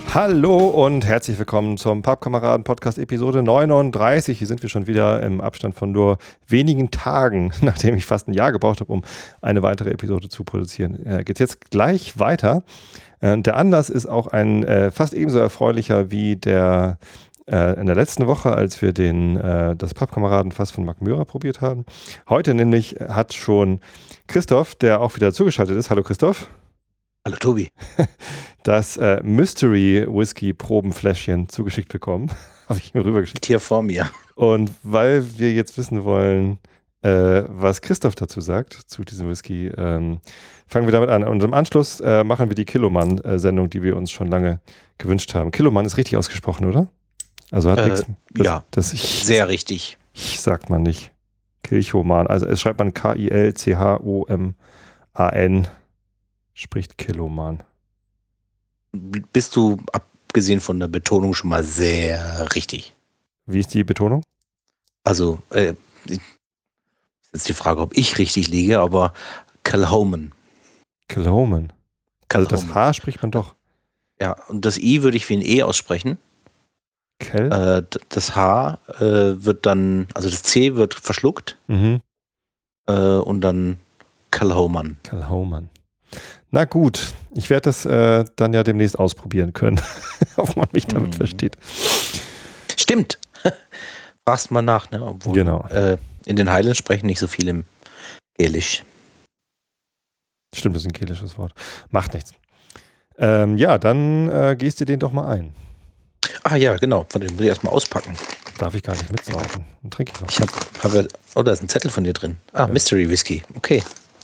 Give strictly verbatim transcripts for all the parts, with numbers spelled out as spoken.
Hallo und herzlich willkommen zum Pappkameraden-Podcast Episode neununddreißig. Hier sind wir schon wieder im Abstand von nur wenigen Tagen, nachdem ich fast ein Jahr gebraucht habe, um eine weitere Episode zu produzieren. Äh, geht jetzt gleich weiter. Äh, der Anlass ist auch ein äh, fast ebenso erfreulicher wie der äh, in der letzten Woche, als wir den, äh, das Pappkameraden-Fass von Marc Möhrer probiert haben. Heute nämlich hat schon Christoph, der auch wieder zugeschaltet ist. Hallo Christoph. Hallo Tobi. Das äh, Mystery Whisky Probenfläschchen zugeschickt bekommen. Habe ich mir rübergeschickt. Hier vor mir. Und weil wir jetzt wissen wollen, äh, was Christoph dazu sagt, zu diesem Whisky, ähm, fangen wir damit an. Und im Anschluss äh, machen wir die Kilomann-Sendung, die wir uns schon lange gewünscht haben. Kilomann ist richtig ausgesprochen, oder? Also hat Äh, nichts. Das, ja, das ich, sehr richtig. Ich sagt man nicht. Kilchoman. Also es schreibt man K I L C H O M A N. Spricht Kiloman. Bist du, abgesehen von der Betonung, schon mal sehr richtig. Wie ist die Betonung? Also, äh, jetzt die Frage, ob ich richtig liege, aber Kilchoman. Kilchoman. Also das H spricht man doch. Ja, und das I würde ich wie ein E aussprechen. Kel? Äh, das H äh, wird dann, also das C wird verschluckt. Mhm. Äh, und dann Kilchoman. Kilchoman. Na gut, ich werde das äh, dann ja demnächst ausprobieren können, ob man mich damit mhm. versteht. Stimmt. Fragst mal nach, ne? Obwohl genau. äh, in den Highlands sprechen nicht so viel im Gälisch. Stimmt, das ist ein gälisches Wort. Macht nichts. Ähm, ja, dann äh, gehst du den doch mal ein. Ah ja, genau. Von dem muss ich erstmal auspacken. Darf ich gar nicht mitsaufen. Dann trinke ich noch. Ich habe, hab, oh, da ist ein Zettel von dir drin. Ah, ja. Mystery Whisky. Okay.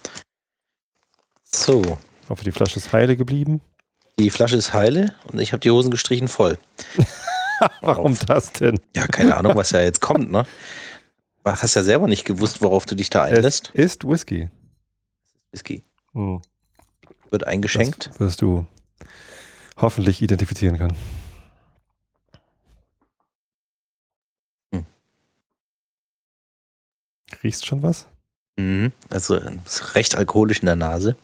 So. Ich hoffe, die Flasche ist heile geblieben. Die Flasche ist heile und ich habe die Hosen gestrichen voll. Warum Auf. das denn? Ja, keine Ahnung, was ja jetzt kommt, ne? Du hast ja selber nicht gewusst, worauf du dich da einlässt. Es ist Whisky. Whisky. Hm. Wird eingeschenkt. Das wirst du hoffentlich identifizieren können. Hm. Riechst schon was? Mhm. Also ist recht alkoholisch in der Nase.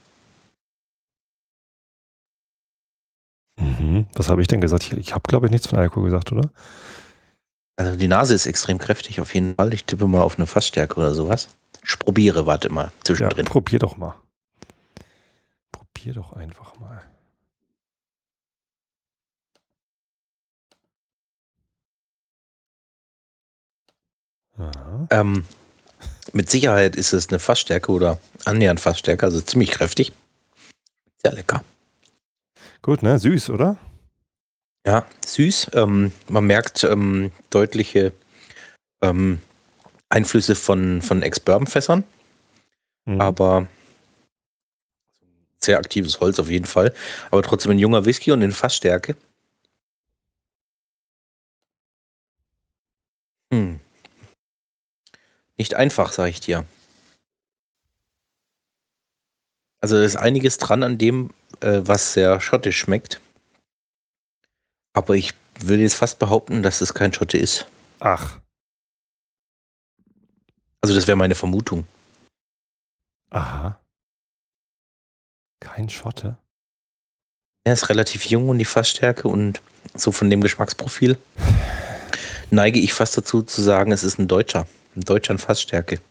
Mhm. Was habe ich denn gesagt? Ich, ich habe, glaube ich, nichts von Alkohol gesagt, oder? Also die Nase ist extrem kräftig auf jeden Fall. Ich tippe mal auf eine Fassstärke oder sowas. Ich probiere, warte mal, zwischendrin. Ja, probier doch mal. Probier doch einfach mal. Ähm, mit Sicherheit ist es eine Fassstärke oder annähernd Fassstärke, also ziemlich kräftig. Sehr lecker. Gut, ne? Süß, oder? Ja, süß. Ähm, man merkt ähm, deutliche ähm, Einflüsse von, von Ex-Bourbon-Fässern. Mhm. Aber sehr aktives Holz auf jeden Fall. Aber trotzdem ein junger Whisky und in Fassstärke. Hm. Nicht einfach, sage ich dir. Also da ist einiges dran an dem, äh, was sehr schottisch schmeckt. Aber ich würde jetzt fast behaupten, dass es kein Schotte ist. Ach. Also das wäre meine Vermutung. Aha. Kein Schotte? Er ist relativ jung und die Fassstärke und so von dem Geschmacksprofil neige ich fast dazu zu sagen, es ist ein Deutscher. Ein Deutscher in Fassstärke.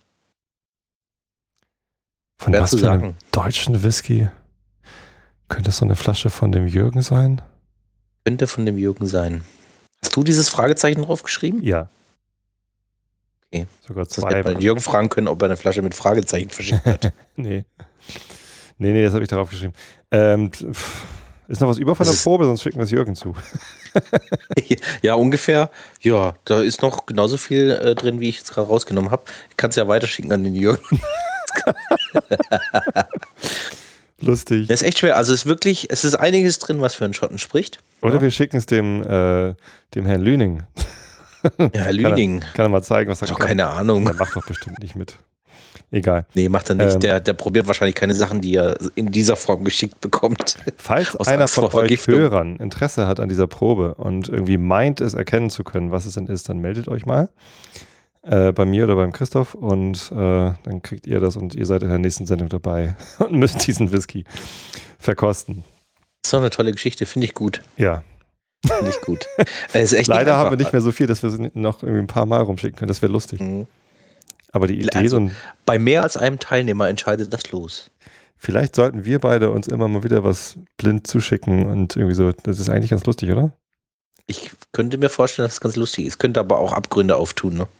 Von was für einem deutschen Whisky? Könnte es so eine Flasche von dem Jürgen sein? Könnte von dem Jürgen sein. Hast du dieses Fragezeichen draufgeschrieben? Ja. Okay. Sogar zwei. Das hätte man den Jürgen fragen können, ob er eine Flasche mit Fragezeichen verschickt hat. nee. Nee, nee, das habe ich darauf geschrieben. Ähm, ist noch was über von der Probe, sonst schicken wir es Jürgen zu. Ja, ungefähr. Ja, da ist noch genauso viel äh, drin, wie ich jetzt gerade rausgenommen habe. Ich kann es ja weiterschicken an den Jürgen. Lustig. Das ist echt schwer. Also es ist wirklich, es ist einiges drin, was für einen Schotten spricht. Oder ja. wir schicken es dem, äh, dem Herrn Lüning. Ja, Herr Lüning. Kann er, kann er mal zeigen, was er kann. Keine Ahnung. Der macht doch bestimmt nicht mit. Egal. Nee, macht er nicht. Ähm, der, der probiert wahrscheinlich keine Sachen, die er in dieser Form geschickt bekommt. Falls einer von euch Hörern Interesse hat an dieser Probe und irgendwie meint, es erkennen zu können, was es denn ist, dann meldet euch mal. Äh, bei mir oder beim Christoph und äh, dann kriegt ihr das und ihr seid in der nächsten Sendung dabei und müsst diesen Whisky verkosten. Das ist doch eine tolle Geschichte, finde ich gut. Ja. Finde ich gut. Äh, ist echt Leider nicht haben wir einfach. nicht mehr so viel, dass wir sie noch irgendwie ein paar Mal rumschicken können. Das wäre lustig. Mhm. Aber die Idee, Also, so ein, bei mehr als einem Teilnehmer entscheidet das los. vielleicht sollten wir beide uns immer mal wieder was blind zuschicken und irgendwie so. Das ist eigentlich ganz lustig, oder? Ich könnte mir vorstellen, dass es ganz lustig ist. Könnte aber auch Abgründe auftun. Ne?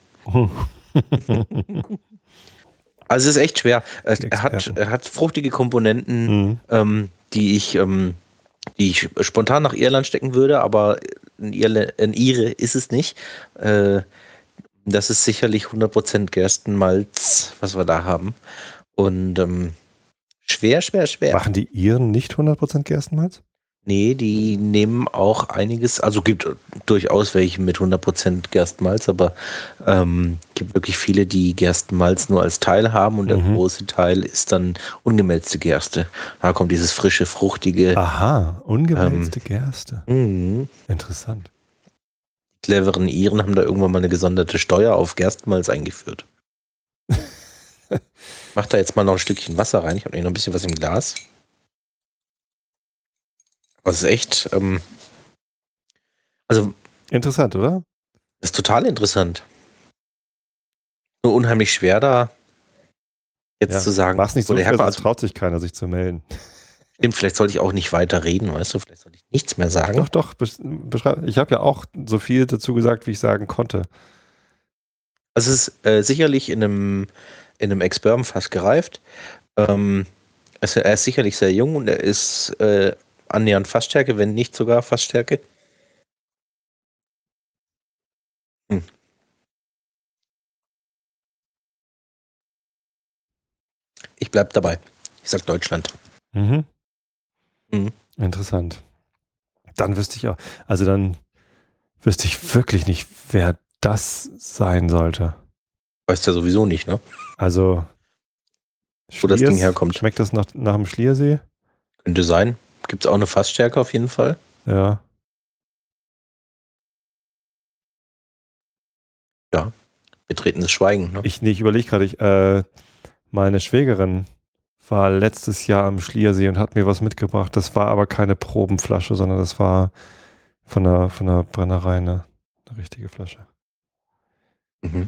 Also es ist echt schwer. Er, Die er, hat, Experten. er hat fruchtige Komponenten, Mhm. ähm, die ich, ähm, die ich spontan nach Irland stecken würde, aber in, Irle, in Ihre ist es nicht. Äh, das ist sicherlich hundert Prozent Gerstenmalz, was wir da haben. Und ähm, schwer, schwer, schwer. Machen die Iren nicht hundert Prozent Gerstenmalz? Nee, die nehmen auch einiges, also gibt durchaus welche mit hundert Prozent Gerstenmalz, aber ähm, gibt wirklich viele, die Gerstenmalz nur als Teil haben und der Mhm. große Teil ist dann ungemälzte Gerste. Da kommt dieses frische, fruchtige. Aha, ungemälzte Gerste. mh, Interessant. cleveren Iren haben da irgendwann mal eine gesonderte Steuer auf Gerstenmalz eingeführt. Mach da jetzt mal noch ein Stückchen Wasser rein. Ich habe noch ein bisschen was im Glas. Aber es ist echt, ähm, also Interessant, oder? das ist total interessant. Nur unheimlich schwer da jetzt Ja. zu sagen, Mach's nicht wo so der schwer, herkommt. sonst Also, traut sich keiner, sich zu melden. stimmt, vielleicht sollte ich auch nicht weiter reden, weißt du? Vielleicht sollte ich nichts mehr sagen. Doch, doch, besch- beschreib. Ich habe ja auch so viel dazu gesagt, wie ich sagen konnte. Also es ist äh, sicherlich in einem, in einem Ex-Bourbon fast gereift. Ähm, es, er ist sicherlich sehr jung und er ist äh, annähernd Fassstärke, wenn nicht sogar Fassstärke. Hm. Ich bleib dabei. Ich sag Deutschland. Mhm. Mhm. Interessant. Dann wüsste ich auch, also dann wüsste ich wirklich nicht, wer das sein sollte. Weißt ja sowieso nicht, ne? Also Wo das Ding Schliers, herkommt. schmeckt das nach, nach dem Schliersee? Könnte sein. Gibt es auch eine Fassstärke auf jeden Fall. Ja. Ja. Betretenes Schweigen, ne? Ich, nee, ich überlege gerade, ich, äh, meine Schwägerin war letztes Jahr am Schliersee und hat mir was mitgebracht. Das war aber keine Probenflasche, sondern das war von der, von der Brennerei eine, eine richtige Flasche. Mhm.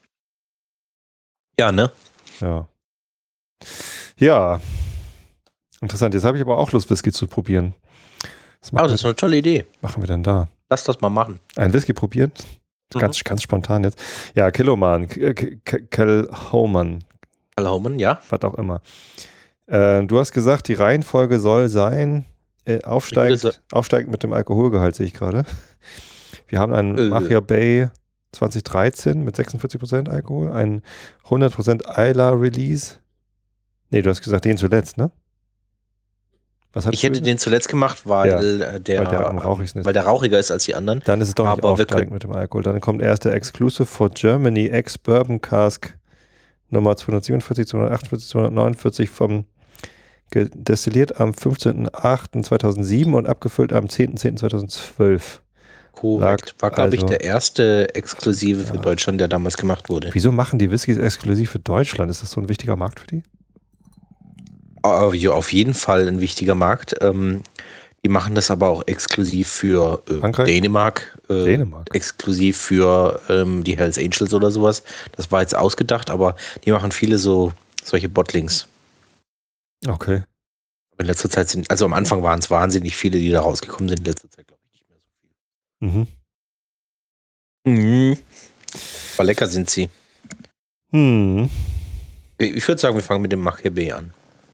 Ja, ne? Ja. Ja. Interessant. Jetzt habe ich aber auch Lust, Whisky zu probieren. Was Ah, machen, das ist wir, eine tolle Idee. machen wir denn da? Lass das mal machen. Ein Whisky probieren? Mhm. Ganz, ganz spontan jetzt. Ja, Killoman, Kilhoman, Karl Haumann, ja. was auch immer. Äh, du hast gesagt, die Reihenfolge soll sein, äh, aufsteigend, sa- aufsteigend mit dem Alkoholgehalt, sehe ich gerade. Wir haben einen Äh. Machia Bay zwanzig dreizehn mit sechsundvierzig Prozent Alkohol, einen hundert Prozent Isla Release. Nee, du hast gesagt, den zuletzt, ne? Was Ich hätte du gesagt? den zuletzt gemacht, weil, Ja, äh, der, weil der am rauchigsten ist. weil der rauchiger ist als die anderen. Dann ist es doch nicht Aber wir aufsteigend mit dem Alkohol. Dann kommt erst der Exclusive for Germany Ex-Bourbon Cask Nummer zweihundertsiebenundvierzig, zweihundertachtundvierzig, zweihundertneunundvierzig vom destilliert am fünfzehnten achten zweitausendsieben und abgefüllt am zehnten zehnten zweitausendzwölf. Korrekt. War, glaube ich, also- der erste Exklusive für Ja. Deutschland, der damals gemacht wurde. Wieso machen die Whiskys exklusiv für Deutschland? Ist das so ein wichtiger Markt für die? Ah, ja, auf jeden Fall ein wichtiger Markt. Ähm, die machen das aber auch exklusiv für äh, Frankreich? Dänemark, äh, Dänemark. exklusiv für ähm, die Hells Angels oder sowas. Das war jetzt ausgedacht, aber die machen viele so solche Bottlings. Okay. In letzter Zeit sind, also am Anfang waren es wahnsinnig viele, die da rausgekommen sind. In letzter Zeit glaube ich nicht mehr so Mhm. viel. Mhm. Aber lecker sind sie. Hm. Ich würde sagen, wir fangen mit dem Machia B an.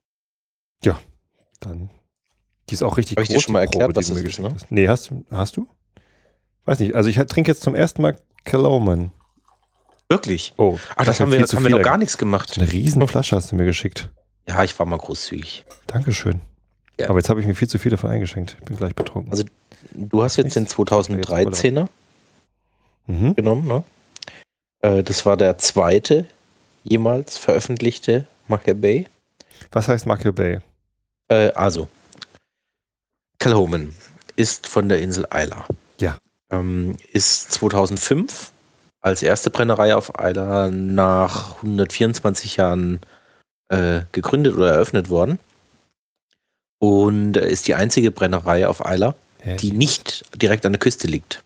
Dann. Die ist auch richtig Hab ich groß. dir schon mal die erklärt, Probe, was die du mir das ist, geschickt ne? hast. Nee, hast, du- hast du? Weiß nicht. Also ich trinke jetzt zum ersten Mal Killoman. Wirklich? Oh. Ach, das mir haben wir, viel zu haben wir viel noch gar eigentlich. nichts gemacht. Eine riesen Flasche hast du mir geschickt. Ja, ich war mal großzügig. Dankeschön. Ja. Aber jetzt habe ich mir viel zu viel davon eingeschenkt. Ich bin gleich betrunken. Also, Du hast jetzt den zweitausenddreizehner Mhm. genommen, ne? Äh, das war der zweite jemals veröffentlichte Machia Bay. Was heißt Machia Bay? Äh, also, Kilhoman ist von der Insel Isla. Ja. Ähm, ist zweitausendfünf als erste Brennerei auf Isla nach hundertvierundzwanzig Jahren äh, gegründet oder eröffnet worden. Und äh, ist die einzige Brennerei auf Isla. Hä? die nicht direkt an der Küste liegt.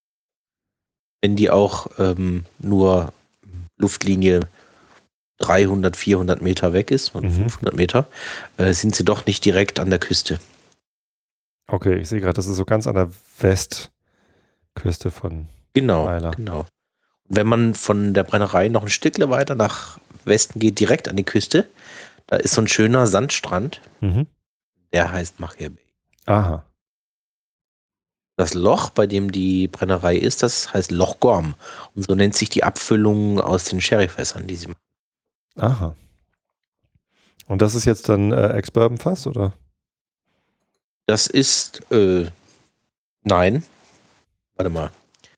Wenn die auch ähm, nur Luftlinie dreihundert, vierhundert Meter weg ist und Mhm. fünfhundert Meter, äh, sind sie doch nicht direkt an der Küste. Okay, ich sehe gerade, das ist so ganz an der Westküste von Genau, Weiler. genau. Wenn man von der Brennerei noch ein Stückle weiter nach Westen geht, direkt an die Küste, da ist so ein schöner Sandstrand, Mhm. der heißt Machir Bay. Aha. Das Loch, bei dem die Brennerei ist, das heißt Loch Gorm. Und so nennt sich die Abfüllung aus den Sherryfässern, die sie machen. Aha. Und das ist jetzt dann äh, Ex-Bourbon-Fass, oder? Das ist, äh, nein, warte mal.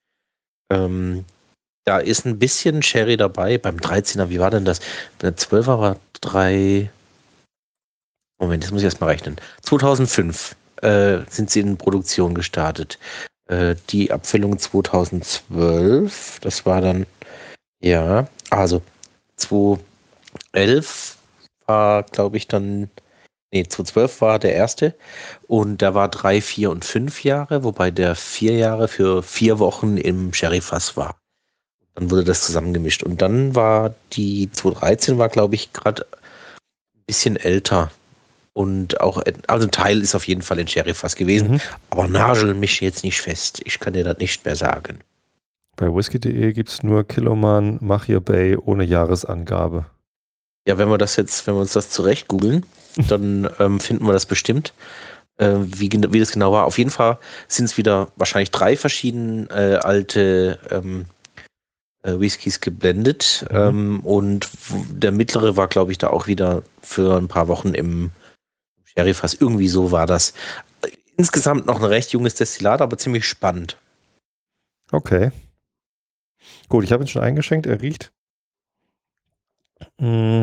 Ähm, da ist ein bisschen Sherry dabei. Beim dreizehner, wie war denn das? Der zwölfer war drei. Moment, das muss ich erst mal rechnen. zweitausendfünf äh, sind sie in Produktion gestartet. Äh, die Abfüllung zweitausendzwölf, das war dann, ja, also zweitausendelf war, glaube ich, dann, nee, zweitausendzwölf war der erste und da war drei, vier und fünf Jahre, wobei der vier Jahre für vier Wochen im Sherryfass war. Dann wurde das zusammengemischt und dann war die zweitausenddreizehn war, glaube ich, gerade ein bisschen älter. Und auch, also ein Teil ist auf jeden Fall in Sherryfass gewesen, Mhm. aber nagel mich jetzt nicht fest. Ich kann dir das nicht mehr sagen. Bei whisky punkt de gibt es nur Kiloman Machir Bay ohne Jahresangabe. Ja, wenn wir das jetzt, wenn wir uns das zurecht googeln, dann ähm, finden wir das bestimmt, äh, wie, gen- wie das genau war. Auf jeden Fall sind es wieder wahrscheinlich drei verschiedene äh, alte ähm, äh, Whiskys geblendet. Mhm. Ähm, und w- der mittlere war, glaube ich, da auch wieder für ein paar Wochen im Sherryfass. Irgendwie so war das. Insgesamt noch ein recht junges Destillat, aber ziemlich spannend. Okay. Gut, ich habe ihn schon eingeschenkt. Er riecht ein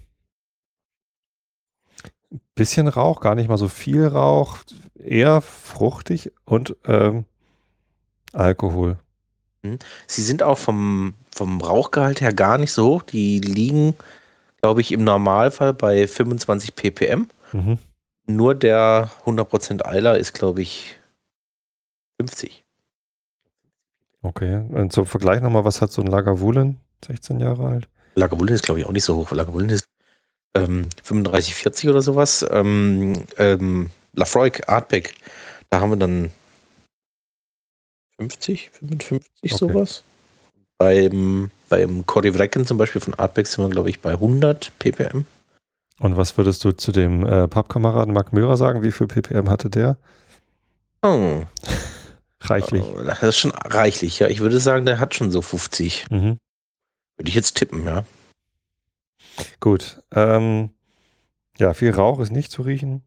bisschen Rauch, gar nicht mal so viel Rauch. Eher fruchtig und ähm, Alkohol. Sie sind auch vom, vom Rauchgehalt her gar nicht so hoch. Die liegen, glaube ich, im Normalfall bei fünfundzwanzig ppm. Mhm. Nur der hundert Prozent Eiler ist, glaube ich, fünfzig. Okay. Und zum Vergleich nochmal, was hat so ein Lagavulin? sechzehn Jahre alt. Lagavulin ist, glaube ich, auch nicht so hoch. Lagavulin ist ähm, fünfunddreißig, vierzig oder sowas. Ähm, ähm, Lafroig, Artback, da haben wir dann fünfzig, fünfundfünfzig, Okay. sowas. Beim, beim Cody Wrecken zum Beispiel von Artback sind wir, glaube ich, bei hundert ppm. Und was würdest du zu dem äh, Pappkameraden Mark Möhrer sagen? Wie viel ppm hatte der? Oh, Reichlich. das ist schon reichlich, ja. Ich würde sagen, der hat schon so fünfzig. Mhm. Würde ich jetzt tippen, ja. Gut. Ähm, ja, viel Rauch ist nicht zu riechen.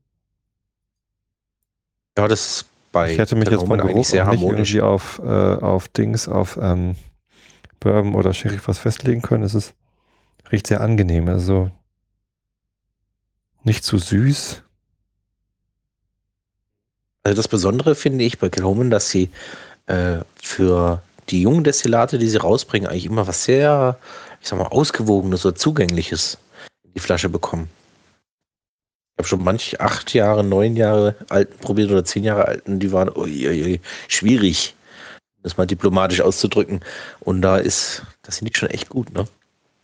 Ja, das ist Ich bei hätte mich jetzt vom Kilhoman eigentlich Geruch auch sehr nicht harmonisch. irgendwie auf, äh, auf Dings, auf ähm, Bourbon oder Sherry was festlegen können. Es ist, riecht sehr angenehm. Also nicht zu süß. Also das Besondere finde ich bei Kilhoman, dass sie äh, für die jungen Destillate, die sie rausbringen, eigentlich immer was sehr, ich sag mal, Ausgewogenes oder Zugängliches in die Flasche bekommen. Ich habe schon manch acht Jahre, neun Jahre alten probiert oder zehn Jahre alten, die waren uiuiui, schwierig, das mal diplomatisch auszudrücken. Und da ist, das finde ich schon echt gut, ne?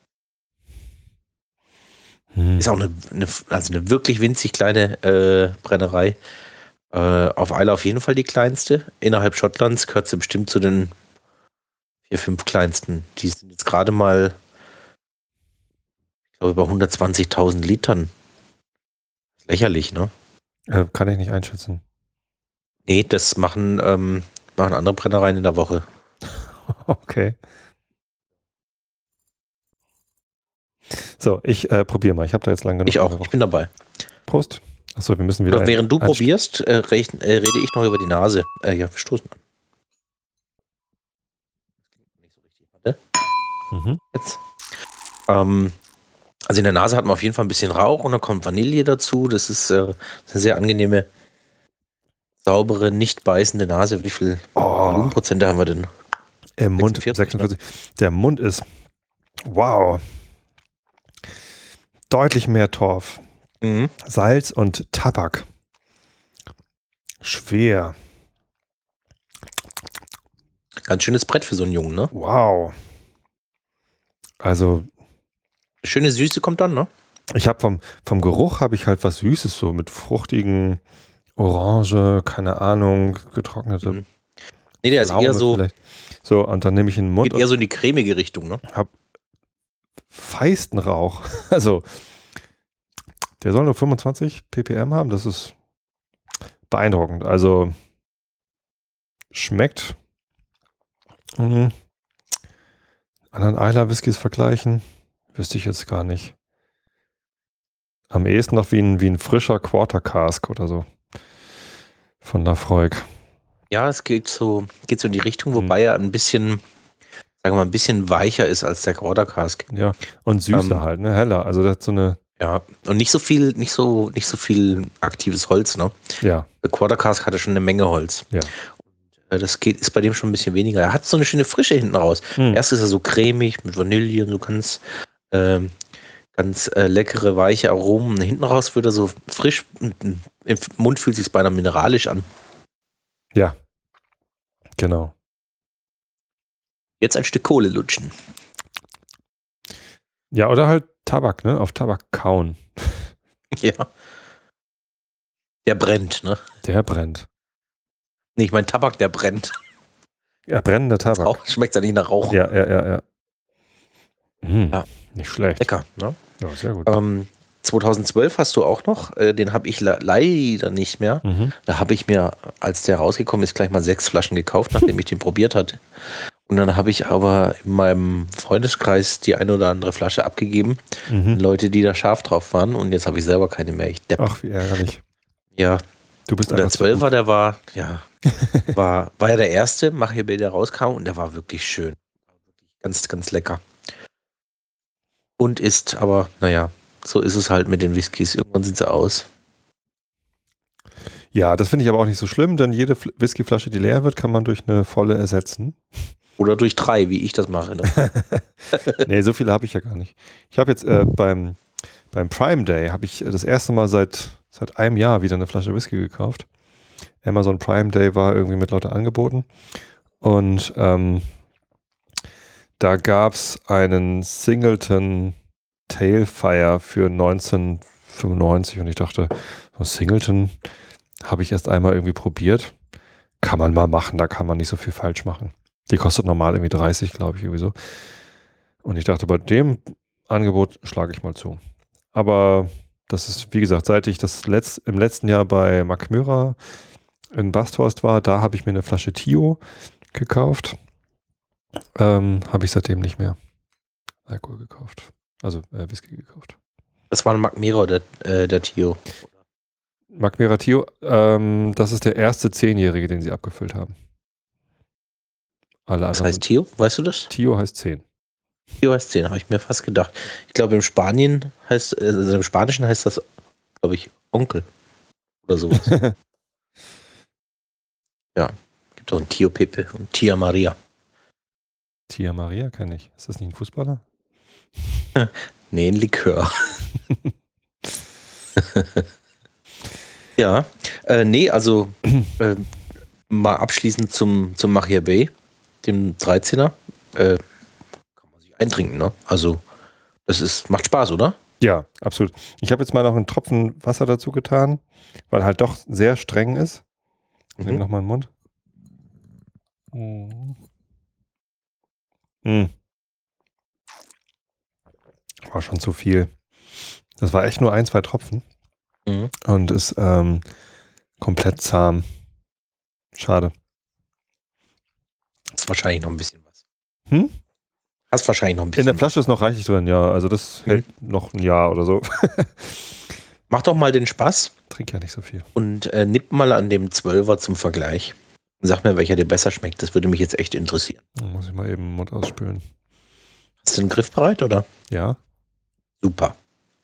Hm. Ist auch eine, eine, also eine wirklich winzig kleine äh, Brennerei. Äh, auf Isle auf jeden Fall die kleinste. Innerhalb Schottlands gehört sie bestimmt zu den vier, fünf kleinsten. Die sind jetzt gerade mal, ich glaube, über hundertzwanzigtausend Litern. Lächerlich, ne? Äh, kann ich nicht einschätzen. Nee, das machen, ähm, machen andere Brennereien in der Woche. Okay. So, ich äh, probiere mal. Ich habe da jetzt lang genug Ich von auch, ich geraucht. bin dabei. Prost. Achso, wir müssen wieder Oder ein, während du ein probierst, äh, rech, äh, rede ich noch über die Nase. Äh, ja, wir stoßen an. Nicht so richtig. Warte, Mhm. jetzt. Ähm, also in der Nase hat man auf jeden Fall ein bisschen Rauch und dann kommt Vanille dazu. Das ist äh, eine sehr angenehme, saubere, nicht beißende Nase. Wie viel Oh, Volumenprozente haben wir denn? im Mund sechsundvierzig, ne? sechsundvierzig. Der Mund ist, wow, deutlich mehr Torf. Mhm. Salz und Tabak. Schwer. Ganz schönes Brett für so einen Jungen, ne? Wow. Also, Schöne Süße kommt dann, ne? ich habe vom, vom Geruch habe ich halt was Süßes, so mit fruchtigen Orange, keine Ahnung, getrocknete Mhm. Nee, der ist eher Pflaume so, vielleicht. So, und dann nehme ich in den Mund geht eher und so in die cremige Richtung, ne? habe feisten Rauch. Also, der soll nur fünfundzwanzig ppm haben, das ist beeindruckend. Also, schmeckt. Mhm. Anderen Islay Whiskys vergleichen, wüsste ich jetzt gar nicht. Am ehesten noch wie ein, wie ein frischer Quarter Cask oder so. Von Lafroig. Ja, es geht so, geht so in die Richtung, Hm. wobei er ein bisschen, sagen wir mal, ein bisschen weicher ist als der Quarter Cask. Ja, und süßer Ähm, halt, ne? Heller. Also das hat so eine, ja, und nicht so viel, nicht so, nicht so viel aktives Holz, ne? ja, Der Quarter Cask hatte schon eine Menge Holz. ja. Äh, Das geht, ist bei dem schon ein bisschen weniger. Er hat so eine schöne Frische hinten raus. Hm. Erst ist er so cremig mit Vanille und so ganz, ähm, ganz äh, leckere, weiche Aromen. Hinten raus wird er so frisch. Im Mund fühlt sich beinahe mineralisch an. Ja, genau. Jetzt ein Stück Kohle lutschen. Ja, oder halt Tabak, ne? Auf Tabak kauen. Ja. Der brennt, ne? Der brennt. Nee, ich meine Tabak, der brennt. Ja, brennender Tabak. Schmeckt ja nicht nach Rauch. Ja, ja, ja, ja. Hm, Ja. nicht schlecht. Lecker, ne? Ja, sehr gut. Ähm, zweitausendzwölf hast du auch noch, äh, den habe ich le leider nicht mehr. Mhm. Da habe ich mir, als der rausgekommen ist, gleich mal sechs Flaschen gekauft, nachdem ich den probiert hatte. Und dann habe ich aber in meinem Freundeskreis die eine oder andere Flasche abgegeben. Mhm. Leute, die da scharf drauf waren. Und jetzt habe ich selber keine mehr. Ich depp. Ach, wie ärgerlich. Ja, Du bist und der einfach zu Zwölfer, gut. der war, ja, war, war ja der erste Machia-Bay, der rauskam. Und der war wirklich schön. Ganz, ganz lecker. Und ist, aber naja, so ist es halt mit den Whiskys. Irgendwann sind sie aus. Ja, das finde ich aber auch nicht so schlimm, denn jede Fl- Whiskyflasche, die leer wird, kann man durch eine volle ersetzen. Oder durch drei, wie ich das mache. Ne? Nee, so viele habe ich ja gar nicht. Ich habe jetzt äh, beim, beim Prime Day habe ich das erste Mal seit, seit einem Jahr wieder eine Flasche Whisky gekauft. Amazon Prime Day war irgendwie mit lauter Angeboten. Und ähm, da gab es einen Singleton Tailfire für neunzehnhundertfünfundneunzig und ich dachte, so Singleton habe ich erst einmal irgendwie probiert. Kann man mal machen, da kann man nicht so viel falsch machen. Die kostet normal irgendwie dreißig, glaube ich, irgendwie so. Und ich dachte, bei dem Angebot schlage ich mal zu. Aber das ist, wie gesagt, seit ich das letzt, im letzten Jahr bei Macmyra in Basthorst war, da habe ich mir eine Flasche Tio gekauft. Ähm, habe ich seitdem nicht mehr Alkohol gekauft. Also äh, Whisky gekauft. Das war ein Macmiro, der, äh, der Tio. Macmyra Tio, ähm, das ist der erste Zehnjährige, den sie abgefüllt haben. Alle Was anderen heißt sind. Tio? Weißt du das? Tio heißt zehn. Tio heißt zehn, habe ich mir fast gedacht. Ich glaube, im Spanien heißt, also im Spanischen heißt das, glaube ich, Onkel oder sowas. Ja, gibt auch einen Tio Pepe und Tia Maria. Tia Maria kenne ich. Ist das nicht ein Fußballer? Nee, ein Likör. Ja, äh, nee, also äh, mal abschließend zum, zum Machia Bay, dem dreizehner. Äh, kann man sich eintrinken, ne? Also, das ist, macht Spaß, oder? Ja, absolut. Ich habe jetzt mal noch einen Tropfen Wasser dazu getan, weil halt doch sehr streng ist. Ich nehme Mhm. nochmal in den Mund. Mhm. Mm. War schon zu viel. Das war echt nur ein, zwei Tropfen Mhm. und ist ähm, komplett zahm. Schade. Ist wahrscheinlich noch ein bisschen was. Hm? Hast wahrscheinlich noch ein In bisschen der Flasche was. ist noch reichlich drin, ja. Also das Mhm. hält noch ein Jahr oder so. Mach doch mal den Spaß Trink ja nicht so viel. und äh, nipp mal an dem Zwölfer zum Vergleich. Und sag mir, welcher dir besser schmeckt. Das würde mich jetzt echt interessieren. Dann muss ich mal eben den Mund ausspülen. Hast du den Griff bereit, oder? Ja. Super.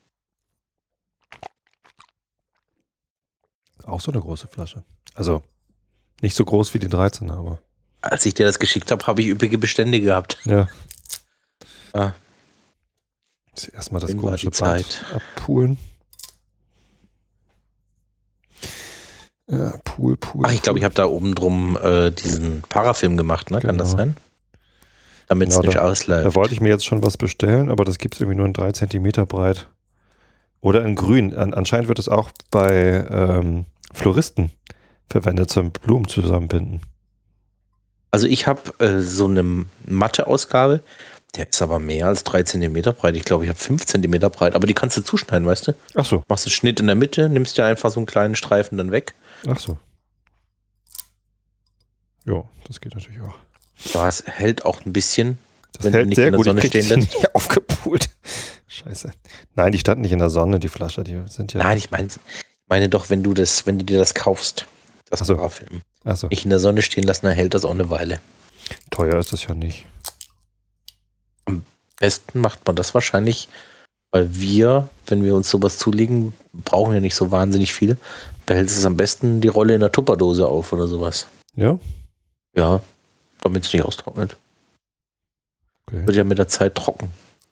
Auch so eine große Flasche. Also nicht so groß wie die dreizehn, aber Als ich dir das geschickt habe, habe ich üppige Bestände gehabt. ja. Ah, Jetzt erstmal das schön war komische die Band Zeit. abpulen. Ja, Pool, Pool. Ach, ich glaube, ich habe da oben drum äh, diesen Parafilm gemacht, ne? Kann das Genau. sein? Damit es Genau, nicht da, da ausläuft. wollte ich mir jetzt schon was bestellen, aber das gibt es irgendwie nur in drei Zentimeter breit. Oder in grün. An, anscheinend wird es auch bei ähm, Floristen verwendet zum Blumen zusammenbinden. Also ich habe äh, so eine Matte-Ausgabe, der ist aber mehr als drei Zentimeter breit. Ich glaube, ich habe fünf Zentimeter breit, aber die kannst du zuschneiden, weißt du? Ach so, Machst einen Schnitt in der Mitte, nimmst dir einfach so einen kleinen Streifen dann weg. ach so. Ja, das geht natürlich auch. Ja, es hält auch ein bisschen, Das wenn du hält nicht sehr in der gut. Ich Sonne krieg stehen die lässt. nicht aufgepult. Scheiße. Nein, die standen nicht in der Sonne, die Flasche. Die sind ja. Nein, ich meine, meine doch, wenn du das, wenn du dir das kaufst, das Ach so. Parafilm, Ach so. nicht in der Sonne stehen lassen, dann hält das auch eine Weile. Teuer ist das ja nicht. Am besten macht man das wahrscheinlich, weil wir, wenn wir uns sowas zulegen, brauchen ja nicht so wahnsinnig viel. Da hält es am besten die Rolle in der Tupperdose auf oder sowas. Ja? Ja, damit es nicht austrocknet. Okay. Wird ja mit der Zeit trocken.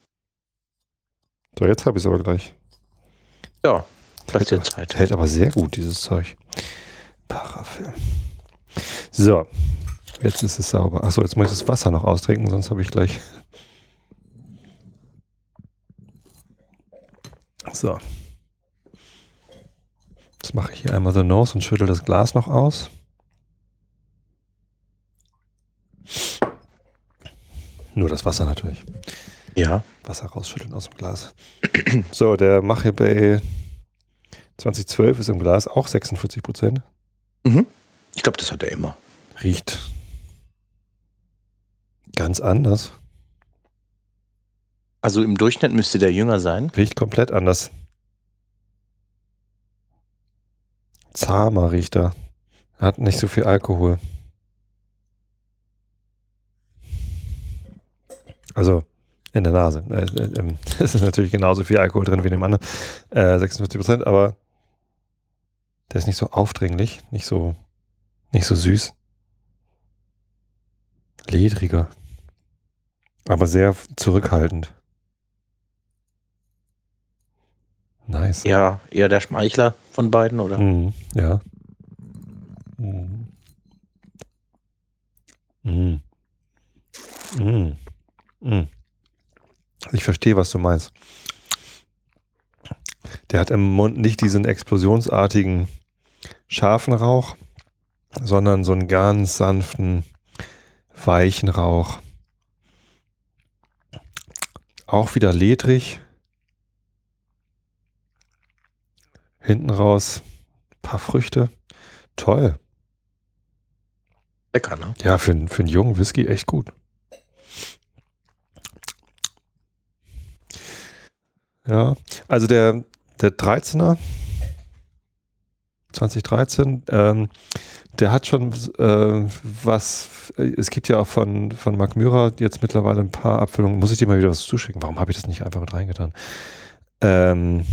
So, jetzt habe ich es aber gleich. Ja, lass Hält, dir aber- Zeit. hält aber sehr gut, dieses Zeug. Parafilm. So, jetzt ist es sauber. Achso, jetzt muss ich das Wasser noch austrinken, sonst habe ich gleich. So. Jetzt mache ich hier einmal the nose und schüttel das Glas noch aus. Nur das Wasser natürlich. Ja. Wasser rausschütteln aus dem Glas. So, der Mache Bay zwanzig zwölf ist im Glas auch sechsundvierzig Prozent. Mhm. Ich glaube, das hat er immer. Riecht ganz anders. Also im Durchschnitt müsste der jünger sein. Riecht komplett anders. Zahmer riecht er. Hat nicht so viel Alkohol. Also in der Nase. Es ist natürlich genauso viel Alkohol drin wie in dem anderen. Äh, sechsundvierzig Prozent, aber der ist nicht so aufdringlich, nicht so, nicht so süß. Ledriger. Aber sehr zurückhaltend. Nice. Ja, eher der Schmeichler von beiden, oder? Mhm, ja. Mhm. Mhm. Mhm. Mhm. Ich verstehe, was du meinst. Der hat im Mund nicht diesen explosionsartigen, scharfen Rauch, sondern so einen ganz sanften, weichen Rauch. Auch wieder ledrig. Hinten raus ein paar Früchte. Toll. Lecker, ne? Ja, für, für einen jungen Whisky echt gut. Ja, also der, der dreizehner, zwanzig dreizehn, ähm, der hat schon äh, was, es gibt ja auch von, von Mark Myra jetzt mittlerweile ein paar Abfüllungen, muss ich dir mal wieder was zuschicken, warum habe ich das nicht einfach mit reingetan? Ähm,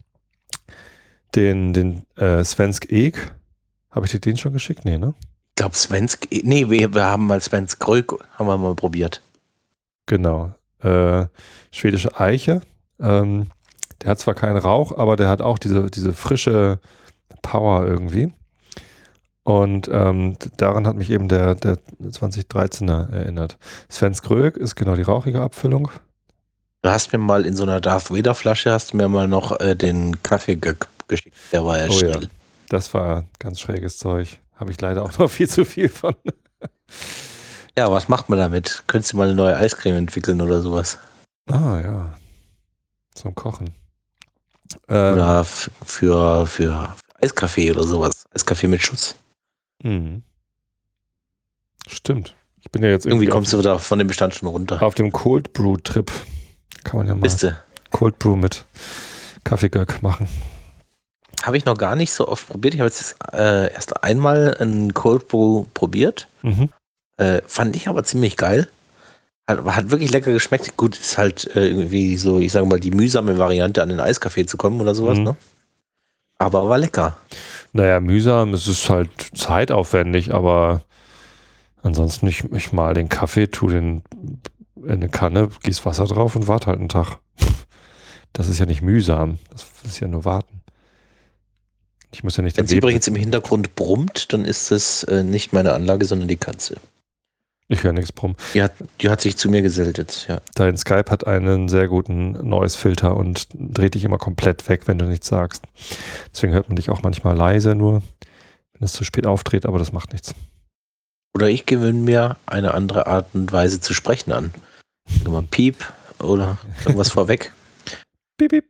den den äh, Svensk Ek, habe ich dir den schon geschickt? Nee, ne? Ich glaube, Svensk, nee, wir, wir haben mal Svensk Grög, haben wir mal probiert. Genau. Äh, schwedische Eiche, ähm, der hat zwar keinen Rauch, aber der hat auch diese, diese frische Power irgendwie. Und ähm, daran hat mich eben der, der zwanzig dreizehner erinnert. Svensk Grög ist genau die rauchige Abfüllung. Du hast mir mal in so einer Darth Vader Flasche, hast du mir mal noch äh, den Kaffee ge geschickt. Der war ja Oh schnell. ja, das war ganz schräges Zeug. Habe ich leider auch noch viel zu viel von. Ja, was macht man damit? Könntest du mal eine neue Eiscreme entwickeln oder sowas? Ah ja, zum Kochen. Ähm, Oder f- für, für Eiskaffee oder sowas. Eiskaffee mit Schuss. mh. Stimmt. Ich bin ja jetzt Irgendwie irgendwie kommst auf, du da von dem Bestand schon runter. auf dem Cold Brew Trip. Kann man ja mal Bist du? Cold Brew mit Kaffeegöck machen. Habe ich noch gar nicht so oft probiert. Ich habe jetzt äh, erst einmal einen Cold Brew probiert. Mhm. Äh, fand ich aber ziemlich geil. Hat, hat wirklich lecker geschmeckt. Gut, ist halt äh, irgendwie so, ich sage mal, die mühsame Variante, an den Eiskaffee zu kommen oder sowas, Mhm. ne? Aber war lecker. Naja, mühsam, es ist halt zeitaufwendig, aber ansonsten, ich, ich mal den Kaffee, tu den in eine Kanne, gieß Wasser drauf und warte halt einen Tag. Das ist ja nicht mühsam, das ist ja nur warten. Ich muss ja nicht Wenn es daneben übrigens im sitzen. Hintergrund brummt, dann ist das äh, nicht meine Anlage, sondern die Katze. Ich höre nichts brumm. Die hat, die hat sich zu mir gesellt jetzt, ja. Dein Skype hat einen sehr guten Noise-Filter und dreht dich immer komplett weg, wenn du nichts sagst. Deswegen hört man dich auch manchmal leise nur, wenn es zu spät auftritt, aber das macht nichts. Oder ich gewöhne mir eine andere Art und Weise zu sprechen an. Immer Piep oder irgendwas vorweg. Piep, piep.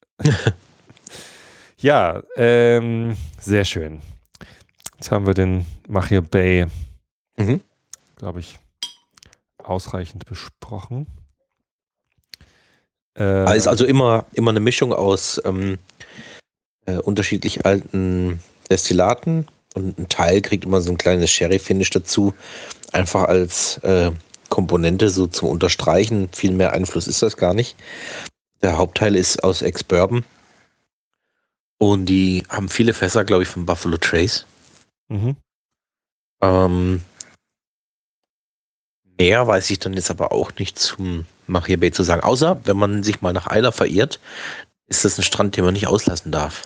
Ja, ähm, sehr schön. Jetzt haben wir den Machir Bay, Mhm. glaube ich, ausreichend besprochen. Äh, Also, also immer, immer eine Mischung aus ähm, äh, unterschiedlich alten Destillaten und ein Teil kriegt immer so ein kleines Sherry-Finish dazu. Einfach als äh, Komponente so zum Unterstreichen. Viel mehr Einfluss ist das gar nicht. Der Hauptteil ist aus Ex-Bourbon. Und die haben viele Fässer, glaube ich, von Buffalo Trace. mhm. Ähm, mehr weiß ich dann jetzt aber auch nicht zum Machir Bay zu sagen. Außer, wenn man sich mal nach Eiler verirrt, ist das ein Strand, den man nicht auslassen darf.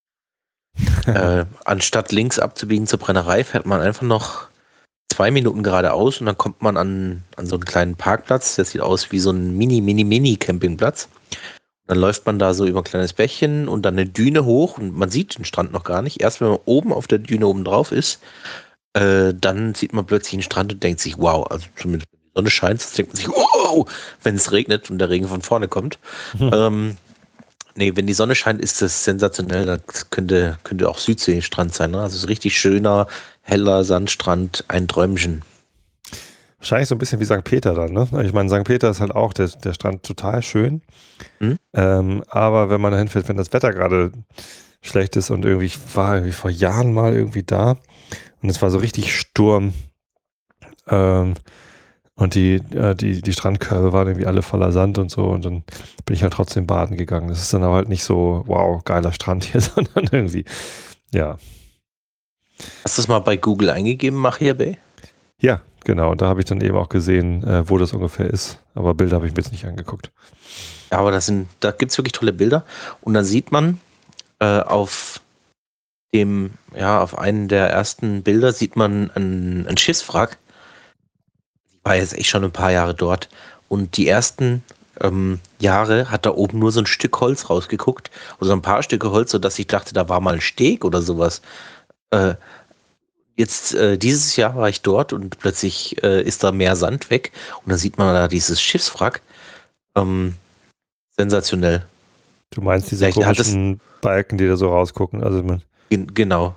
äh, anstatt links abzubiegen zur Brennerei, fährt man einfach noch zwei Minuten geradeaus und dann kommt man an, an so einen kleinen Parkplatz. Der sieht aus wie so ein Mini, Mini, Mini-Campingplatz. Dann läuft man da so über ein kleines Bächchen und dann eine Düne hoch und man sieht den Strand noch gar nicht. Erst wenn man oben auf der Düne oben drauf ist, äh, dann sieht man plötzlich den Strand und denkt sich, wow, also zumindest wenn die Sonne scheint, denkt man sich, wow, wenn es regnet und der Regen von vorne kommt. Mhm. Ähm, nee, wenn die Sonne scheint, ist das sensationell. Das könnte, könnte auch Südseestrand sein. Ne? Also so richtig schöner, heller Sandstrand, ein Träumchen. Wahrscheinlich so ein bisschen wie Sankt Peter dann, ne? Ich meine, Sankt Peter ist halt auch der, der Strand total schön. Hm? Ähm, aber wenn man da hinfährt, wenn das Wetter gerade schlecht ist und irgendwie, ich war irgendwie vor Jahren mal irgendwie da und es war so richtig Sturm ähm, und die, äh, die, die Strandkörbe waren irgendwie alle voller Sand und so und dann bin ich halt trotzdem baden gegangen. Das ist dann aber halt nicht so, wow, geiler Strand hier, sondern irgendwie, ja. Hast du es mal bei Google eingegeben, Machir Bay? Ja, genau. Und da habe ich dann eben auch gesehen, äh, wo das ungefähr ist. Aber Bilder habe ich mir jetzt nicht angeguckt. Ja, aber das sind, da gibt es wirklich tolle Bilder. Und dann sieht man äh, auf dem, ja, auf einem der ersten Bilder sieht man ein, ein Schiffswrack. Ich war jetzt echt schon ein paar Jahre dort. Und die ersten ähm, Jahre hat da oben nur so ein Stück Holz rausgeguckt. Oder so ein paar Stücke Holz, sodass ich dachte, da war mal ein Steg oder sowas. Äh, jetzt, äh, dieses Jahr war ich dort und plötzlich äh, ist da mehr Sand weg. Und dann sieht man da dieses Schiffswrack. Ähm, sensationell. Du meinst diese Vielleicht hat es, komischen Balken, die da so rausgucken. Also man, gen- genau.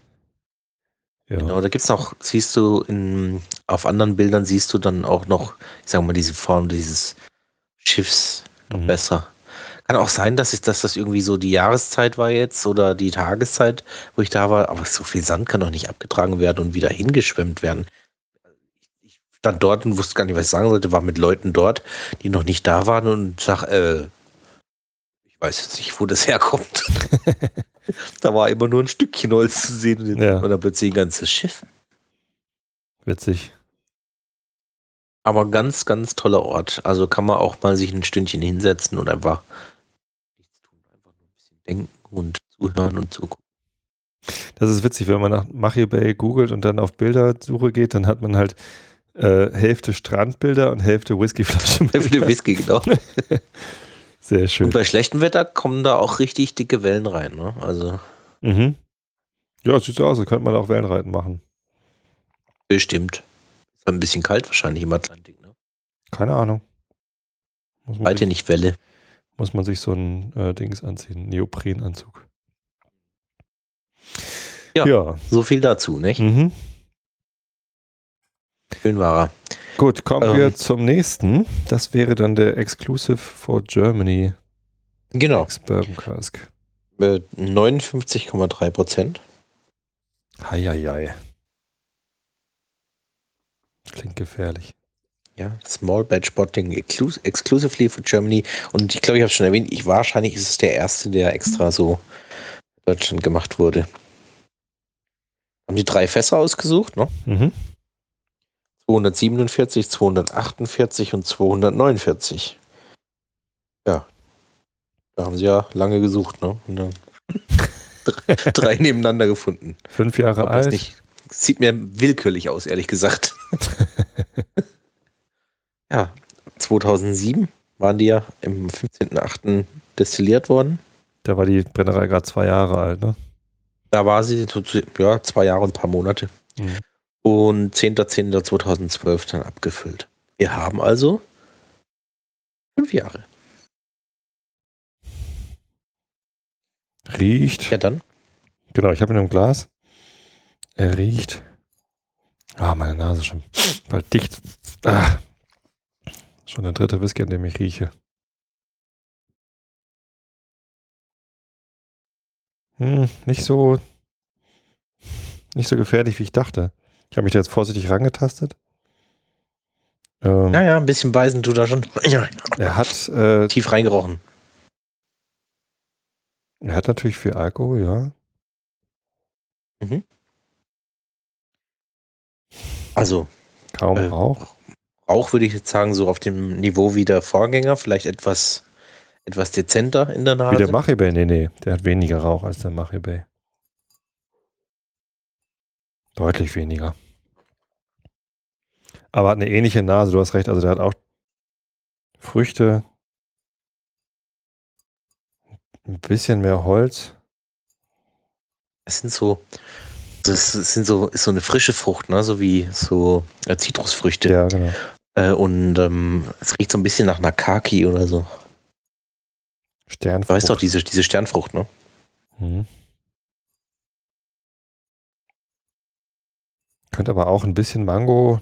ja. Genau, da gibt's noch, siehst du in, auf anderen Bildern siehst du dann auch noch, ich sag mal, diese Form dieses Schiffs noch Mhm. besser. Kann auch sein, dass, ich, dass das irgendwie so die Jahreszeit war jetzt oder die Tageszeit, wo ich da war, aber so viel Sand kann doch nicht abgetragen werden und wieder hingeschwemmt werden. Ich stand dort und wusste gar nicht, was ich sagen sollte, war mit Leuten dort, die noch nicht da waren und sag, äh, ich weiß jetzt nicht, wo das herkommt. Da war immer nur ein Stückchen Holz zu sehen und jetzt Ja. sieht man da plötzlich ein ganzes Schiff. Witzig. Aber ganz, ganz toller Ort. Also kann man auch mal sich ein Stündchen hinsetzen und einfach nichts tun. Einfach nur ein bisschen denken und zuhören und zugucken. Das ist witzig, wenn man nach Machir Bay googelt und dann auf Bildersuche geht, dann hat man halt äh, Hälfte Strandbilder und Hälfte Whiskyflaschenbilder. Für den Whisky, genau. Sehr schön. Und bei schlechtem Wetter kommen da auch richtig dicke Wellen rein. Ne? Also Mhm. Ja, sieht so aus, da könnte man auch Wellenreiten machen. bestimmt. Ist ein bisschen kalt wahrscheinlich im Atlantik. Ne? Keine Ahnung. Muss man Weite sich, nicht Welle. muss man sich so ein äh, Dings anziehen, Neoprenanzug. Ja. Ja. So viel dazu, nicht? Mhm. Schön war er. Gut, kommen Ähm, wir zum nächsten. Das wäre dann der Exclusive for Germany Genau. Ex-Bourbon Cask. Äh, neunundfünfzig Komma drei Prozent. Heieiei. Klingt gefährlich. Ja, Small Batch Botting exclus exclusively for Germany. Und ich glaube, ich habe es schon erwähnt, ich, wahrscheinlich ist es der erste, der extra so in Deutschland gemacht wurde. Haben die drei Fässer ausgesucht, ne? Mhm. zweihundertsiebenundvierzig, zweihundertachtundvierzig und zweihundertneunundvierzig. Ja. Da haben sie ja lange gesucht, ne? Und dann drei nebeneinander gefunden. Fünf Jahre Ob das alt. nicht, sieht mir willkürlich aus, ehrlich gesagt. Ja, zweitausendsieben waren die ja im fünfzehnten achten destilliert worden. Da war die Brennerei gerade zwei Jahre alt, ne? Da war sie so, ja, zwei Jahre und ein paar Monate. Mhm. Und zehnter zehnter zweitausendzwölf dann abgefüllt. Wir haben also fünf Jahre. Riecht. Ja, dann. Genau, ich habe ihn im Glas. Er riecht. Ah, meine Nase schon bald dicht. Ah. Schon der dritte Whisky, an dem ich rieche. Hm, nicht so, nicht so gefährlich, wie ich dachte. Ich habe mich da jetzt vorsichtig rangetastet. Ähm, Naja, ein bisschen beißen tut er schon. er hat, äh, Tief reingerochen. er hat natürlich viel Alkohol, ja. Mhm. Also, Kaum äh, Rauch. Rauch würde ich jetzt sagen, so auf dem Niveau wie der Vorgänger, vielleicht etwas, etwas dezenter in der Wie der Nase. Machibay, nee, nee. Der hat weniger Rauch als der Machibay. Deutlich weniger. Aber hat eine ähnliche Nase, du hast recht. Also der hat auch Früchte, ein bisschen mehr Holz. Es sind so, das sind so, ist so eine frische Frucht, ne? So wie so äh, Zitrusfrüchte. Ja, genau. Äh, und ähm, es riecht so ein bisschen nach einer Kaki oder so. Du Sternfrucht. weißt doch, diese, diese Sternfrucht, ne? Mhm. Könnte aber auch ein bisschen Mango.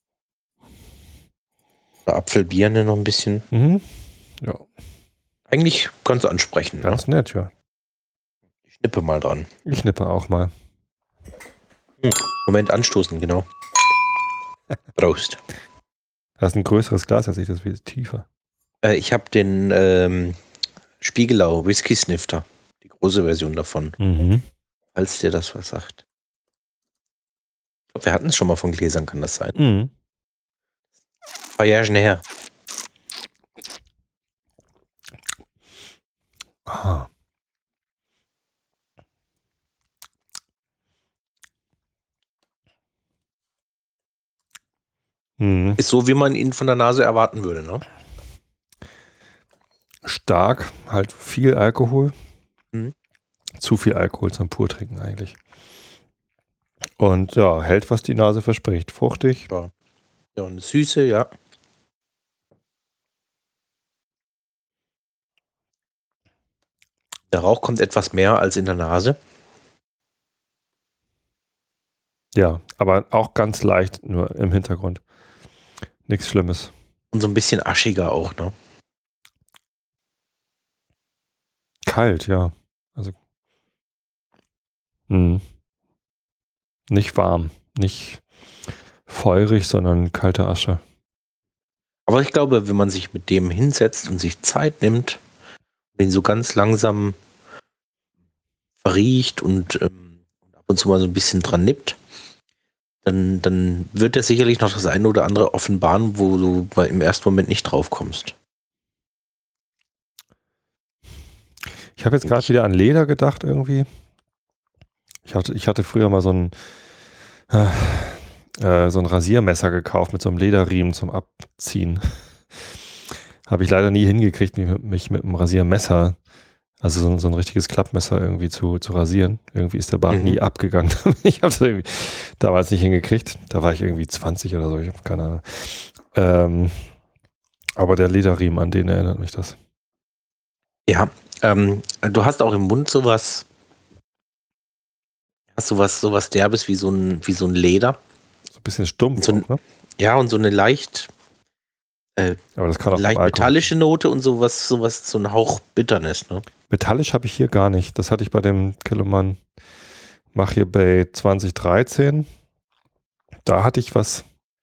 Oder Apfelbirne noch ein bisschen. Mhm. Ja, Eigentlich ganz ansprechend, ne? ganz nett, ja. Ich schnippe mal dran. Ich nippe auch mal. Hm. Moment, anstoßen, genau. Prost. Das ist ein größeres Glas, als ich, das viel tiefer. Äh, ich habe den ähm, Spiegelau Whisky Snifter. Die große Version davon. Mhm. Falls dir das was sagt. Ich glaube, wir hatten es schon mal von Gläsern, kann das sein? Mhm. Ein paar Jahre her. Ah. Mhm. Ist so, wie man ihn von der Nase erwarten würde, ne? Stark, halt viel Alkohol. Mhm. Zu viel Alkohol zum Purtrinken eigentlich. Und ja, hält, was die Nase verspricht. Fruchtig. Ja. Ja, und eine Süße, ja. Der Rauch kommt etwas mehr als in der Nase. Ja, aber auch ganz leicht, nur im Hintergrund. Nichts Schlimmes. Und so ein bisschen aschiger auch, ne? Kalt, ja. Also mh. Nicht warm, nicht feurig, sondern kalte Asche. Aber ich glaube, wenn man sich mit dem hinsetzt und sich Zeit nimmt, den so ganz langsam verriecht und ähm, ab und zu mal so ein bisschen dran nippt, dann, dann wird er sicherlich noch das eine oder andere offenbaren, wo du bei- im ersten Moment nicht drauf kommst. Ich habe jetzt gerade wieder an Leder gedacht irgendwie. Ich hatte, ich hatte früher mal so ein, äh, so ein Rasiermesser gekauft mit so einem Lederriemen zum Abziehen. Habe ich leider nie hingekriegt, mich, mich mit einem Rasiermesser, also so, ein- so ein richtiges Klappmesser irgendwie zu, zu rasieren. Irgendwie ist der Bart Mhm. nie abgegangen. Ich habe es irgendwie damals nicht hingekriegt. Da war ich irgendwie zwanzig oder so, ich habe keine Ahnung. Ähm, aber der Lederriemen, an den erinnert mich das. Ja, ähm, du hast auch im Mund sowas, hast sowas, sowas Derbes wie so ein, wie so ein Leder. So ein bisschen stumpf So ein- auch, ne? Ja, und so eine leicht, Aber das kann auch vom leicht Alkohol. metallische Note und sowas, sowas, so ein Hauch Bitternis, ne? Metallisch habe ich hier gar nicht. Das hatte ich bei dem Killermann Machibay zwanzig dreizehn. Da hatte ich was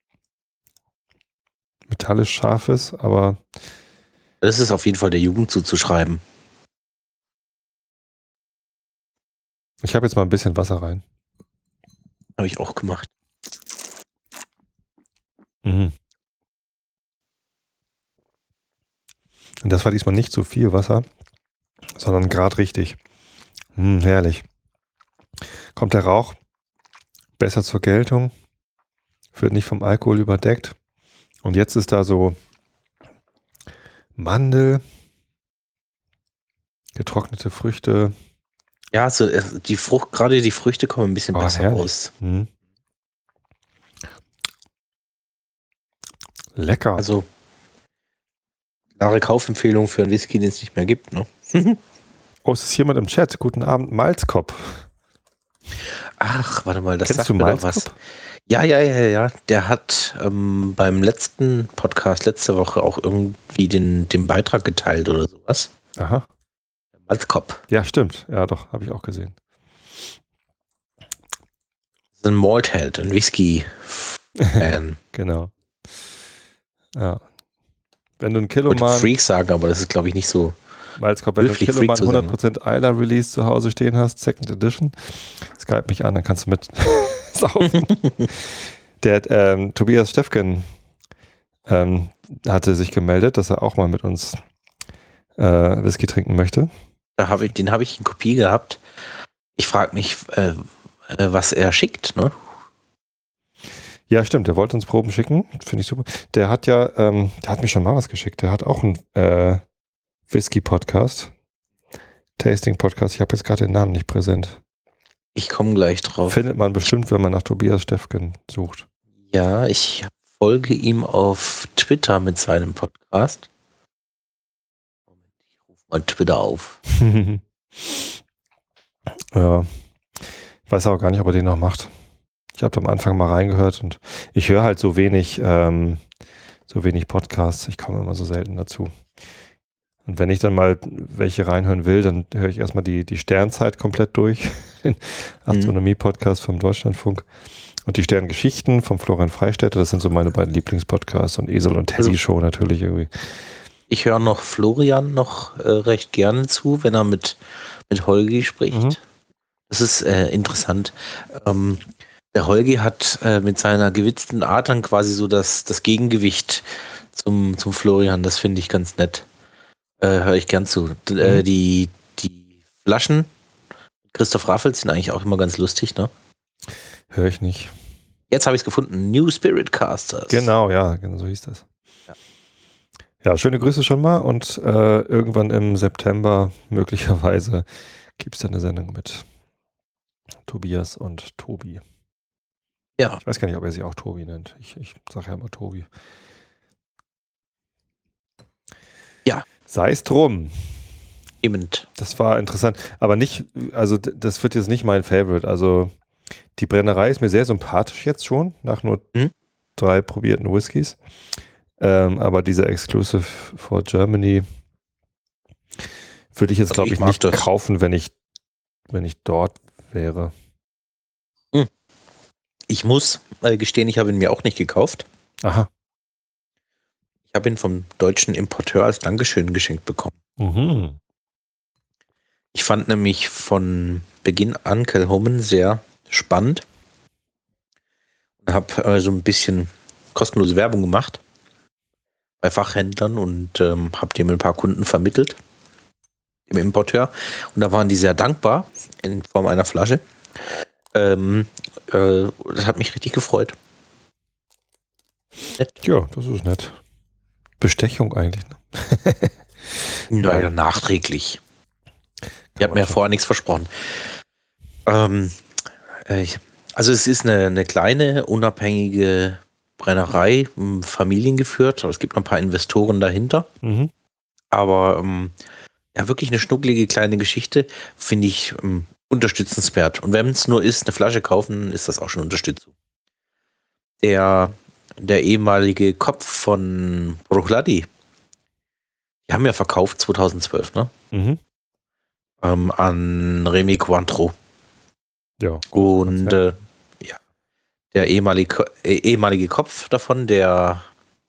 metallisch Scharfes, aber Das ist auf jeden Fall der Jugend zuzuschreiben. ich habe jetzt mal ein bisschen Wasser rein. Habe ich auch gemacht. Mhm. Und das war diesmal nicht so viel Wasser, sondern gerade richtig. Hm, herrlich. kommt der Rauch besser zur Geltung, wird nicht vom Alkohol überdeckt. Und jetzt ist da so Mandel, getrocknete Früchte. Ja, also die Frucht, gerade die Früchte kommen ein bisschen Oh, besser herrlich. raus. Hm. Lecker. Also klare Kaufempfehlung für einen Whisky, den es nicht mehr gibt, ne? Oh, es ist jemand im Chat. Guten Abend, Malzkopf. Ach, warte mal, das Kennst sagt du mir doch Malzkopf? was. Ja, ja, ja, ja. Der hat ähm, beim letzten Podcast letzte Woche auch irgendwie den, den Beitrag geteilt oder sowas. Aha. Malzkopf. Ja, stimmt. Ja, doch, habe ich auch gesehen. Das ist ein Malthead, ein Whisky-Fan. Genau. Ja. Wenn du ein Ich wollte Kiloman, Freak sagen, aber das ist, glaube ich, nicht so Malzkopf, wenn du ein höflich, Freak Kiloman zu sagen. hundert Prozent Isla Release zu Hause stehen hast, Second Edition, Skype mich an, dann kannst du mit saufen. Der ähm, Tobias Steffgen ähm, hatte sich gemeldet, dass er auch mal mit uns äh, Whisky trinken möchte. Da hab ich, den habe ich in Kopie gehabt. Ich frage mich, äh, äh, was er schickt, ne? Ja, stimmt, der wollte uns Proben schicken, finde ich super. Der hat ja, ähm, der hat mich schon mal was geschickt, der hat auch einen äh, Whisky-Podcast, Tasting-Podcast, ich habe jetzt gerade den Namen nicht präsent. Ich komme gleich drauf. Findet man bestimmt, wenn man nach Tobias Steffgen sucht. Ja, ich folge ihm auf Twitter mit seinem Podcast. Moment, ich rufe mal Twitter auf. Ja, ich weiß auch gar nicht, ob er den noch macht. Ich habe am Anfang mal reingehört und ich höre halt so wenig, ähm, so wenig Podcasts. Ich komme immer so selten dazu. Und wenn ich dann mal welche reinhören will, dann höre ich erstmal die, die Sternzeit komplett durch. Den Astronomie-Podcast vom Deutschlandfunk. Und die Sterngeschichten vom Florian Freistetter. Das sind so meine beiden Lieblingspodcasts. Und Esel und Teddy Show natürlich irgendwie. Ich höre noch Florian noch äh, recht gerne zu, wenn er mit, mit Holgi spricht. Mhm. Das ist äh, interessant. Ähm, der Holgi hat äh, mit seiner gewitzten Art dann quasi so das, das Gegengewicht zum, zum Florian. Das finde ich ganz nett. Äh, höre ich gern zu. D Mhm. äh, die, die Flaschen, Christoph Raffels, sind eigentlich auch immer ganz lustig, ne? Höre ich nicht. Jetzt habe ich es gefunden. New Spirit Casters. Genau, ja, genau so hieß das. Ja. Ja, schöne Grüße schon mal. Und äh, irgendwann im September möglicherweise gibt es dann eine Sendung mit Tobias und Tobi. Ja. Ich weiß gar nicht, ob er sie auch Tobi nennt. Ich, ich sage ja immer Tobi. Ja. Sei es drum. Eben. Das war interessant. Aber nicht, also d- das wird jetzt nicht mein Favorite. Also die Brennerei ist mir sehr sympathisch jetzt schon, nach nur Hm? drei probierten Whiskys. Ähm, aber diese Exclusive for Germany würde ich jetzt, Also glaube ich ich, mag nicht das. kaufen, wenn ich, wenn ich dort wäre. Ich muss äh, gestehen, ich habe ihn mir auch nicht gekauft. Aha. Ich habe ihn vom deutschen Importeur als Dankeschön geschenkt bekommen. Mhm. Ich fand nämlich von Beginn an Kilchoman sehr spannend und habe äh, so ein bisschen kostenlose Werbung gemacht bei Fachhändlern und ähm, habe dem ein paar Kunden vermittelt, dem Importeur. Und da waren die sehr dankbar in Form einer Flasche. Ähm, äh, das hat mich richtig gefreut. Nett. Ja, das ist nett. Bestechung eigentlich. Ne? Naja, nachträglich. Ich habe mir ja vorher nichts versprochen. Ähm, äh, ich, also es ist eine, eine kleine, unabhängige Brennerei, m, familiengeführt, aber es gibt noch ein paar Investoren dahinter. Mhm. Aber ähm, ja, wirklich eine schnucklige kleine Geschichte, finde ich ähm, unterstützenswert. Und wenn es nur ist, eine Flasche kaufen, ist das auch schon Unterstützung. Der, der ehemalige Kopf von Bruichladdich, die haben ja verkauft zweitausendzwölf, ne? Mhm. Ähm, an Remy Cointreau. Ja. Und äh, ja, der ehemalige, äh, ehemalige Kopf davon, der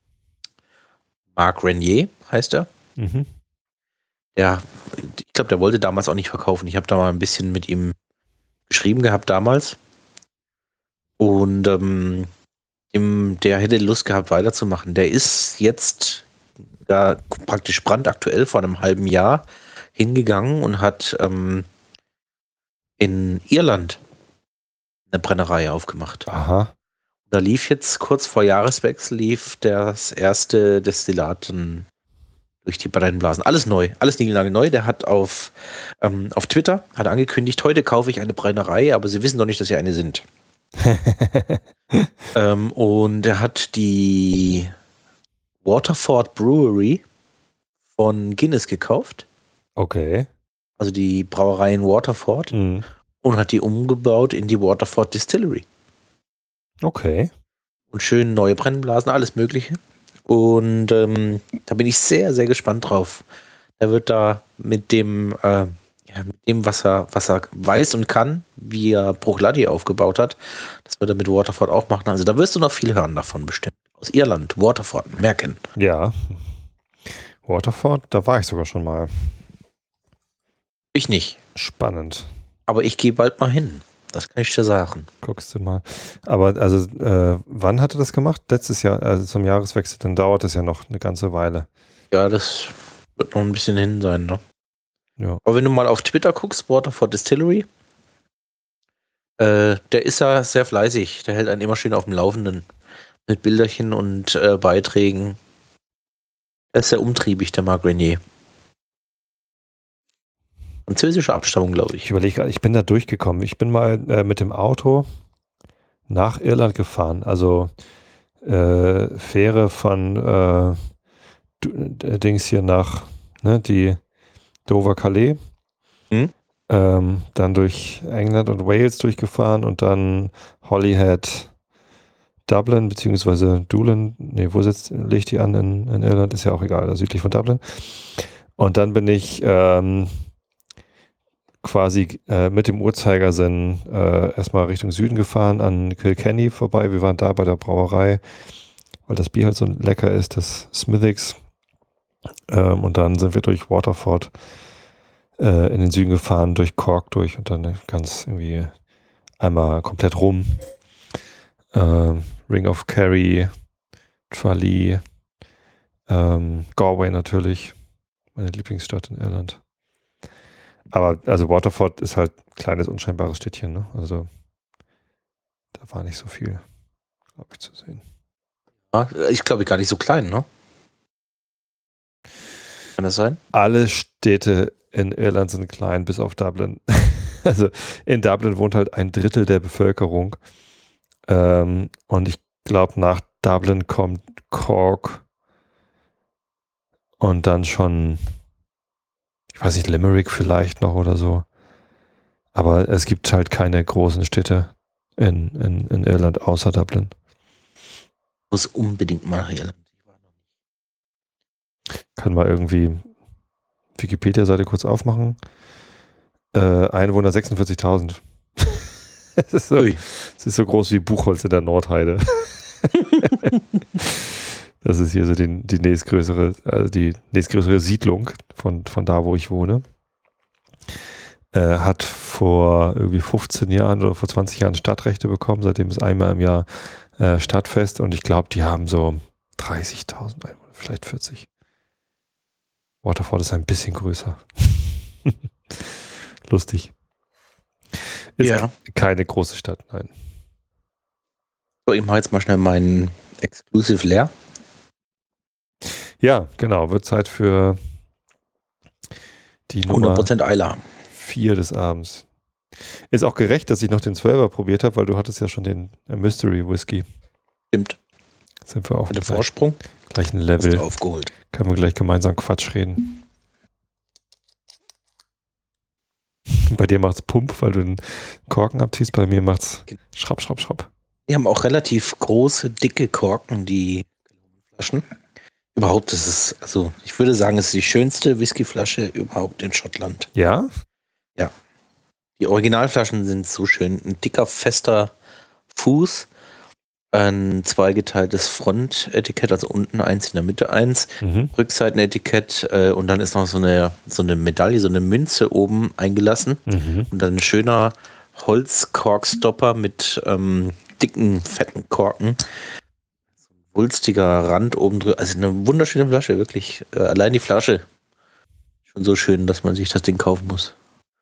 Marc Renier heißt er. Mhm. Der, ich glaube, der wollte damals auch nicht verkaufen. Ich habe da mal ein bisschen mit ihm geschrieben gehabt damals. Und ähm, ihm, der hätte Lust gehabt, weiterzumachen. Der ist jetzt da praktisch brandaktuell vor einem halben Jahr hingegangen und hat ähm, in Irland eine Brennerei aufgemacht. Aha. Da lief jetzt kurz vor Jahreswechsel lief das erste Destillat dann durch die Brennblasen. Alles neu, alles niegelnagelneu neu. Der hat auf, ähm, auf Twitter hat angekündigt, heute kaufe ich eine Brennerei, aber sie wissen doch nicht, dass sie eine sind. ähm, und er hat die Waterford Brewery von Guinness gekauft. Okay. Also die Brauerei in Waterford. Mhm. Und hat die umgebaut in die Waterford Distillery. Okay. Und schön neue Brennblasen, alles Mögliche. Und ähm, da bin ich sehr, sehr gespannt drauf. Er wird da mit dem, äh, ja, mit dem, was er, was er weiß und kann, wie er Bruichladdich aufgebaut hat, das wird er mit Waterford auch machen. Also da wirst du noch viel hören davon bestimmt. Aus Irland, Waterford, merken. Ja. Waterford, da war ich sogar schon mal. Ich nicht. Spannend. Aber ich gehe bald mal hin. Das kann ich dir sagen. Guckst du mal. Aber also, äh, wann hat er das gemacht? Letztes Jahr, also zum Jahreswechsel, dann dauert es ja noch eine ganze Weile. Ja, das wird noch ein bisschen hin sein, ne? Ja. Aber wenn du mal auf Twitter guckst, Waterford Distillery, äh, der ist ja sehr fleißig. Der hält einen immer schön auf dem Laufenden. Mit Bilderchen und äh, Beiträgen. Er ist sehr umtriebig, der Marc Grenier. Französische Abstammung, glaube Ich ich. überlege gerade, ich bin da durchgekommen. Ich bin mal äh, mit dem Auto nach Irland gefahren. Also äh, Fähre von äh, du- Dings hier nach, ne, die Dover-Calais. Hm? Ähm, dann durch England und Wales durchgefahren und dann Holyhead, Dublin, beziehungsweise Doolin, nee, wo sitzt, legt die an in, in Irland, ist ja auch egal, südlich von Dublin. Und dann bin ich ähm, quasi äh, mit dem Uhrzeigersinn äh, erstmal Richtung Süden gefahren, an Kilkenny vorbei. Wir waren da bei der Brauerei, weil das Bier halt so lecker ist, das Smithwick's. Ähm, und dann sind wir durch Waterford äh, in den Süden gefahren, durch Cork durch und dann ganz irgendwie einmal komplett rum. Ähm, Ring of Kerry, Tralee, ähm, Galway natürlich, meine Lieblingsstadt in Irland. Aber also Waterford ist halt ein kleines, unscheinbares Städtchen, ne? Also da war nicht so viel, glaube ich, zu sehen. Ja, ich glaube, gar nicht so klein, ne? Kann das sein? Alle Städte in Irland sind klein, bis auf Dublin. Also in Dublin wohnt halt ein Drittel der Bevölkerung. Ähm, und ich glaube, nach Dublin kommt Cork und dann schon, ich weiß nicht, Limerick vielleicht noch oder so. Aber es gibt halt keine großen Städte in, in, in Irland außer Dublin. Muss unbedingt mal nach Irland. Kann mal irgendwie Wikipedia-Seite kurz aufmachen. Äh, Einwohner sechsundvierzigtausend. Es ist, so, es ist so groß wie Buchholz in der Nordheide. Das ist hier so die, die nächstgrößere, also die nächstgrößere Siedlung von, von da, wo ich wohne. Äh, hat vor irgendwie fünfzehn Jahren oder vor zwanzig Jahren Stadtrechte bekommen. Seitdem ist einmal im Jahr äh, Stadtfest und ich glaube, die haben so dreißigtausend Einwohner, vielleicht vierzig. Waterford ist ein bisschen größer. Lustig. Ist Ja. keine große Stadt, nein. So, ich mache jetzt mal schnell meinen Exclusive leer. Ja, genau. Wird Zeit für die hundert Nummer Prozent Eila. vier des Abends. Ist auch gerecht, dass ich noch den zwölfer probiert habe, weil du hattest ja schon den äh, Mystery Whisky. Stimmt. Sind wir auf Mit dem dem Vorsprung. gleichen Hast Level. du aufgeholt. Können wir gleich gemeinsam Quatsch reden. Bei dir macht's Pump, weil du den Korken abziehst. Bei mir macht's Schrapp, Schrapp, Schrapp. Die haben auch relativ große, dicke Korken, die Flaschen. Überhaupt ist es, also ich würde sagen, es ist die schönste Whiskyflasche überhaupt in Schottland. Ja? Ja. Die Originalflaschen sind so schön. Ein dicker, fester Fuß, ein zweigeteiltes Frontetikett, also unten eins, in der Mitte eins, Mhm. Rückseitenetikett äh, und dann ist noch so eine, so eine Medaille, so eine Münze oben eingelassen Mhm. und dann ein schöner Holzkorkstopper mit ähm, dicken, fetten Korken. Wulstiger Rand oben drüber. Also eine wunderschöne Flasche, wirklich. Äh, allein die Flasche. Schon so schön, dass man sich das Ding kaufen muss. Ich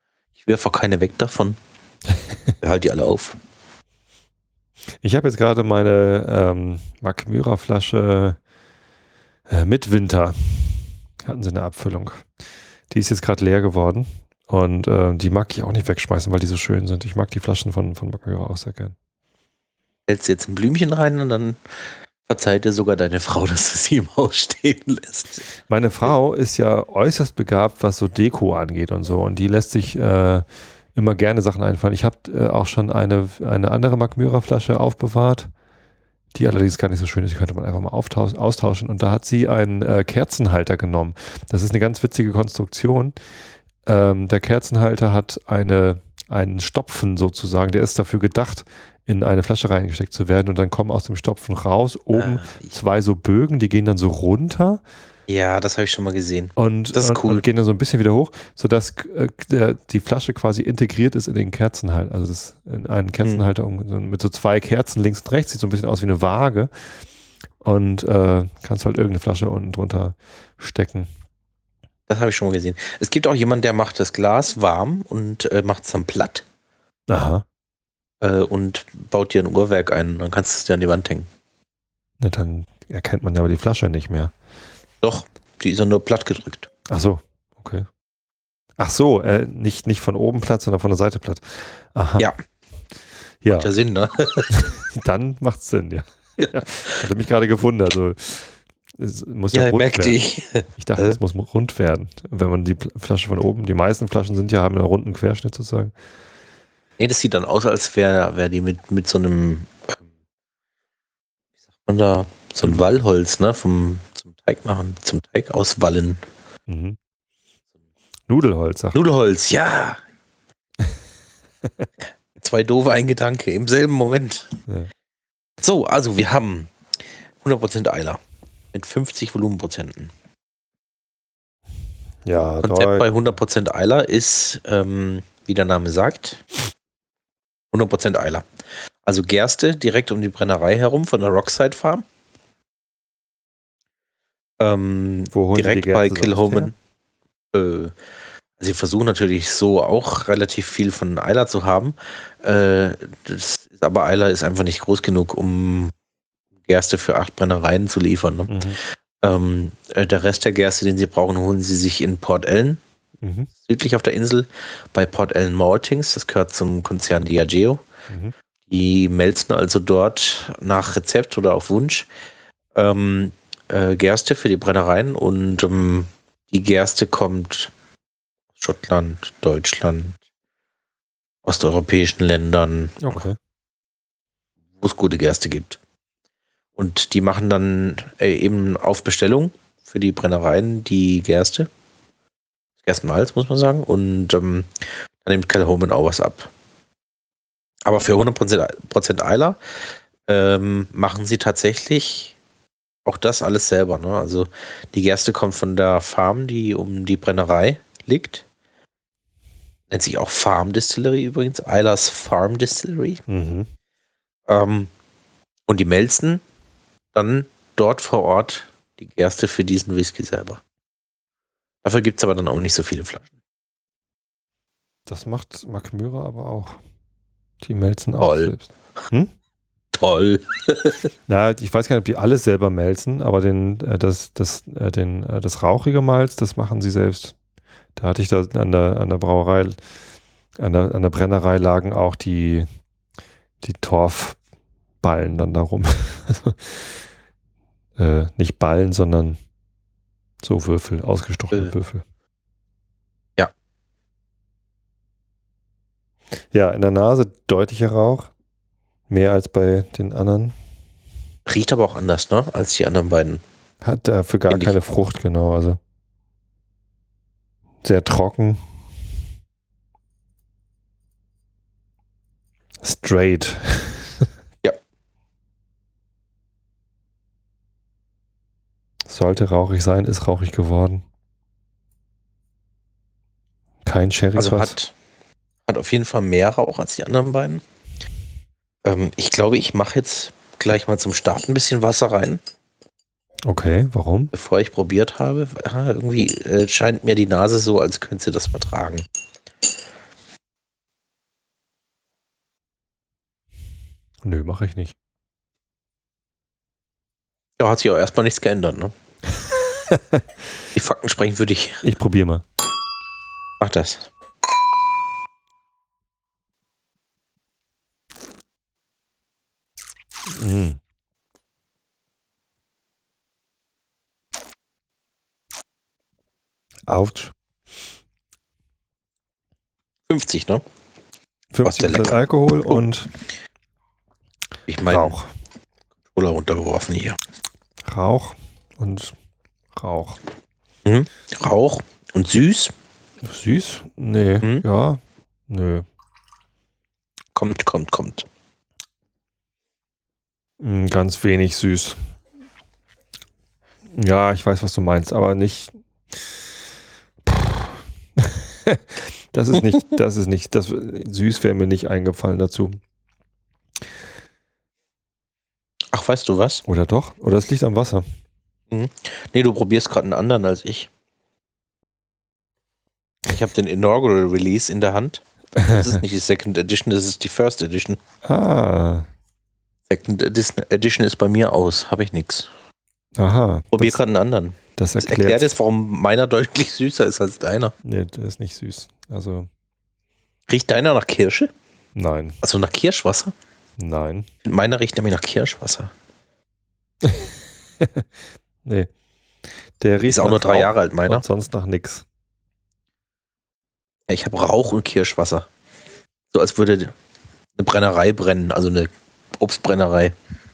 Ich werfe auch keine weg davon. Ich halte die alle auf. Ich habe jetzt gerade meine ähm, Mackmyra-Flasche äh, mit Winter. Hatten sie eine Abfüllung. Die ist jetzt gerade leer geworden. Und äh, die mag ich auch nicht wegschmeißen, weil die so schön sind. Ich mag die Flaschen von, von Mackmyra auch sehr gern. Hältst jetzt ein Blümchen rein und dann verzeiht dir sogar deine Frau, dass du sie im Haus stehen lässt. Meine Frau ist ja äußerst begabt, was so Deko angeht und so. Und die lässt sich äh, immer gerne Sachen einfallen. Ich habe äh, auch schon eine, eine andere Mackmyra-Flasche aufbewahrt, die allerdings gar nicht so schön ist. Die könnte man einfach mal auftauschen, austauschen. Und da hat sie einen äh, Kerzenhalter genommen. Das ist eine ganz witzige Konstruktion. Ähm, der Kerzenhalter hat eine, einen Stopfen sozusagen. Der ist dafür gedacht, in eine Flasche reingesteckt zu werden. Und dann kommen aus dem Stopfen raus oben Ah, zwei so Bögen, die gehen dann so runter. Ja, das habe ich schon mal gesehen. Und, Das ist und, cool. und gehen dann so ein bisschen wieder hoch, sodass äh, der, die Flasche quasi integriert ist in den Kerzenhalter. Also das ist in einen Kerzenhalter um, so mit so zwei Kerzen links und rechts, sieht so ein bisschen aus wie eine Waage. Und äh, kannst halt irgendeine Flasche unten drunter stecken. Das habe ich schon mal gesehen. Es gibt auch jemanden, der macht das Glas warm und äh, macht es dann platt Aha. äh, und baut dir ein Uhrwerk ein. Dann kannst du es dir an die Wand hängen. Na, dann erkennt man ja aber die Flasche nicht mehr. Doch, die ist ja nur platt gedrückt. Ach so, okay. Ach so, äh, nicht, nicht von oben platt, sondern von der Seite platt. Aha. Ja. Ja, Macht ja Sinn, ne? dann macht's Sinn, ja. ja. Hatte mich gerade gewundert. Also, es muss ja, Ja, rund merkte werden. ich. Ich dachte, es muss rund werden. Wenn man die Flasche von oben, die meisten Flaschen sind ja, haben einen runden Querschnitt sozusagen. Nee, das sieht dann aus, als wäre wär die mit, mit so einem, ähm, wie sagt man da, so ein Wallholz, ne? Vom, zum Teig machen, zum Teig auswallen. Mhm. Nudelholz, sagt Nudelholz, ja! Zwei doofe, ein Gedanke im selben Moment. Ja. So, So, also wir haben hundert Prozent Eiler mit fünfzig Volumenprozenten. Ja, Konzept Deut- bei hundert Prozent Eiler ist, ähm, wie der Name sagt, hundert Prozent Eiler. Also Gerste direkt um die Brennerei herum von der Rockside Farm. Ähm, Wo holen die direkt die bei Gerste Kilhoman. Äh, sie versuchen natürlich so auch relativ viel von Eiler zu haben. Äh, das ist, aber Eiler ist einfach nicht groß genug, um Gerste für acht Brennereien zu liefern. Ne? Mhm. Ähm, äh, der Rest der Gerste, den sie brauchen, holen sie sich in Port Ellen, Mhm. südlich auf der Insel, bei Port Ellen Maltings. Das gehört zum Konzern Diageo. Mhm. Die melzen also dort nach Rezept oder auf Wunsch ähm, äh, Gerste für die Brennereien und ähm, die Gerste kommt aus Schottland, Deutschland, osteuropäischen Ländern, Okay. wo es gute Gerste gibt. Und die machen dann äh, eben auf Bestellung für die Brennereien die Gerste. Gerstenmalz, muss man sagen. Und ähm, dann nimmt Kilhoman auch was ab. Aber für hundert Prozent Eiler ähm, machen sie tatsächlich auch das alles selber. Ne? Also die Gerste kommt von der Farm, die um die Brennerei liegt. Nennt sich auch Farm Distillery übrigens. Eilers Farm Distillery. Mhm. Ähm, und die melzen dann dort vor Ort die Gerste für diesen Whisky selber. Dafür gibt es aber dann auch nicht so viele Flaschen. Das macht Mackmyra aber auch. Die melzen auch Toll. selbst. Hm? Toll. Na, ich weiß gar nicht, ob die alles selber melzen, aber den, äh, das, das, äh, den, äh, das rauchige Malz, das machen sie selbst. Da hatte ich da an der, an der Brauerei, an der, an der Brennerei lagen auch die, die Torfballen dann darum. äh, nicht Ballen, sondern so Würfel, ausgestochene Äh. Würfel. Ja. Ja, in der Nase deutlicher Rauch. Mehr als bei den anderen. Riecht aber auch anders, ne? Als die anderen beiden. Hat dafür gar Find ich. keine Frucht, genau. Also sehr trocken. Straight. Ja. Sollte rauchig sein, ist rauchig geworden. Kein Sherry Also Sauce. hat, hat auf jeden Fall mehr Rauch als die anderen beiden. Ähm, ich glaube, ich mache jetzt gleich mal zum Start ein bisschen Wasser rein, Okay, warum? bevor ich probiert habe. Ah, irgendwie äh, scheint mir die Nase so, als könnte sie das vertragen. Nö, mache ich nicht. Da hat sich auch erstmal nichts geändert, ne? Die Fakten sprechen für dich. Ich probiere mal. Mach das. Mm. Autsch. fünfzig, ne? fünfzig Prozent lecker. Alkohol Oh. und Ich meine, Rauch. Cola runtergeworfen hier. Rauch und Rauch. Mhm. Rauch und süß. Süß? Nee. Mhm. Ja. Nö. Kommt, kommt, kommt. Mm, Ganz wenig süß. Ja, ich weiß, was du meinst, aber nicht. Das ist nicht, das ist nicht, das süß wäre mir nicht eingefallen dazu. Ach, weißt du was? Oder doch? Oder es liegt am Wasser. Nee, du probierst gerade einen anderen als ich. Ich habe den Inaugural Release in der Hand. Das ist nicht die Second Edition, das ist die First Edition. Ah, Second Edition ist bei mir aus, habe ich nichts. aha. Probier Das, gerade einen anderen. das Das erklärt. erklärt jetzt, warum meiner deutlich süßer ist als deiner. Nee, der ist nicht süß. Also, Riecht deiner nach Kirsche? nein, Also nach Kirschwasser? nein. Meiner riecht nämlich nach Kirschwasser. Nee. Der riecht Ist auch nach nur drei Rauch Jahre alt, meiner. und sonst nach nix. Ich habe Rauch und Kirschwasser. So als würde eine Brennerei brennen, also eine Obstbrennerei.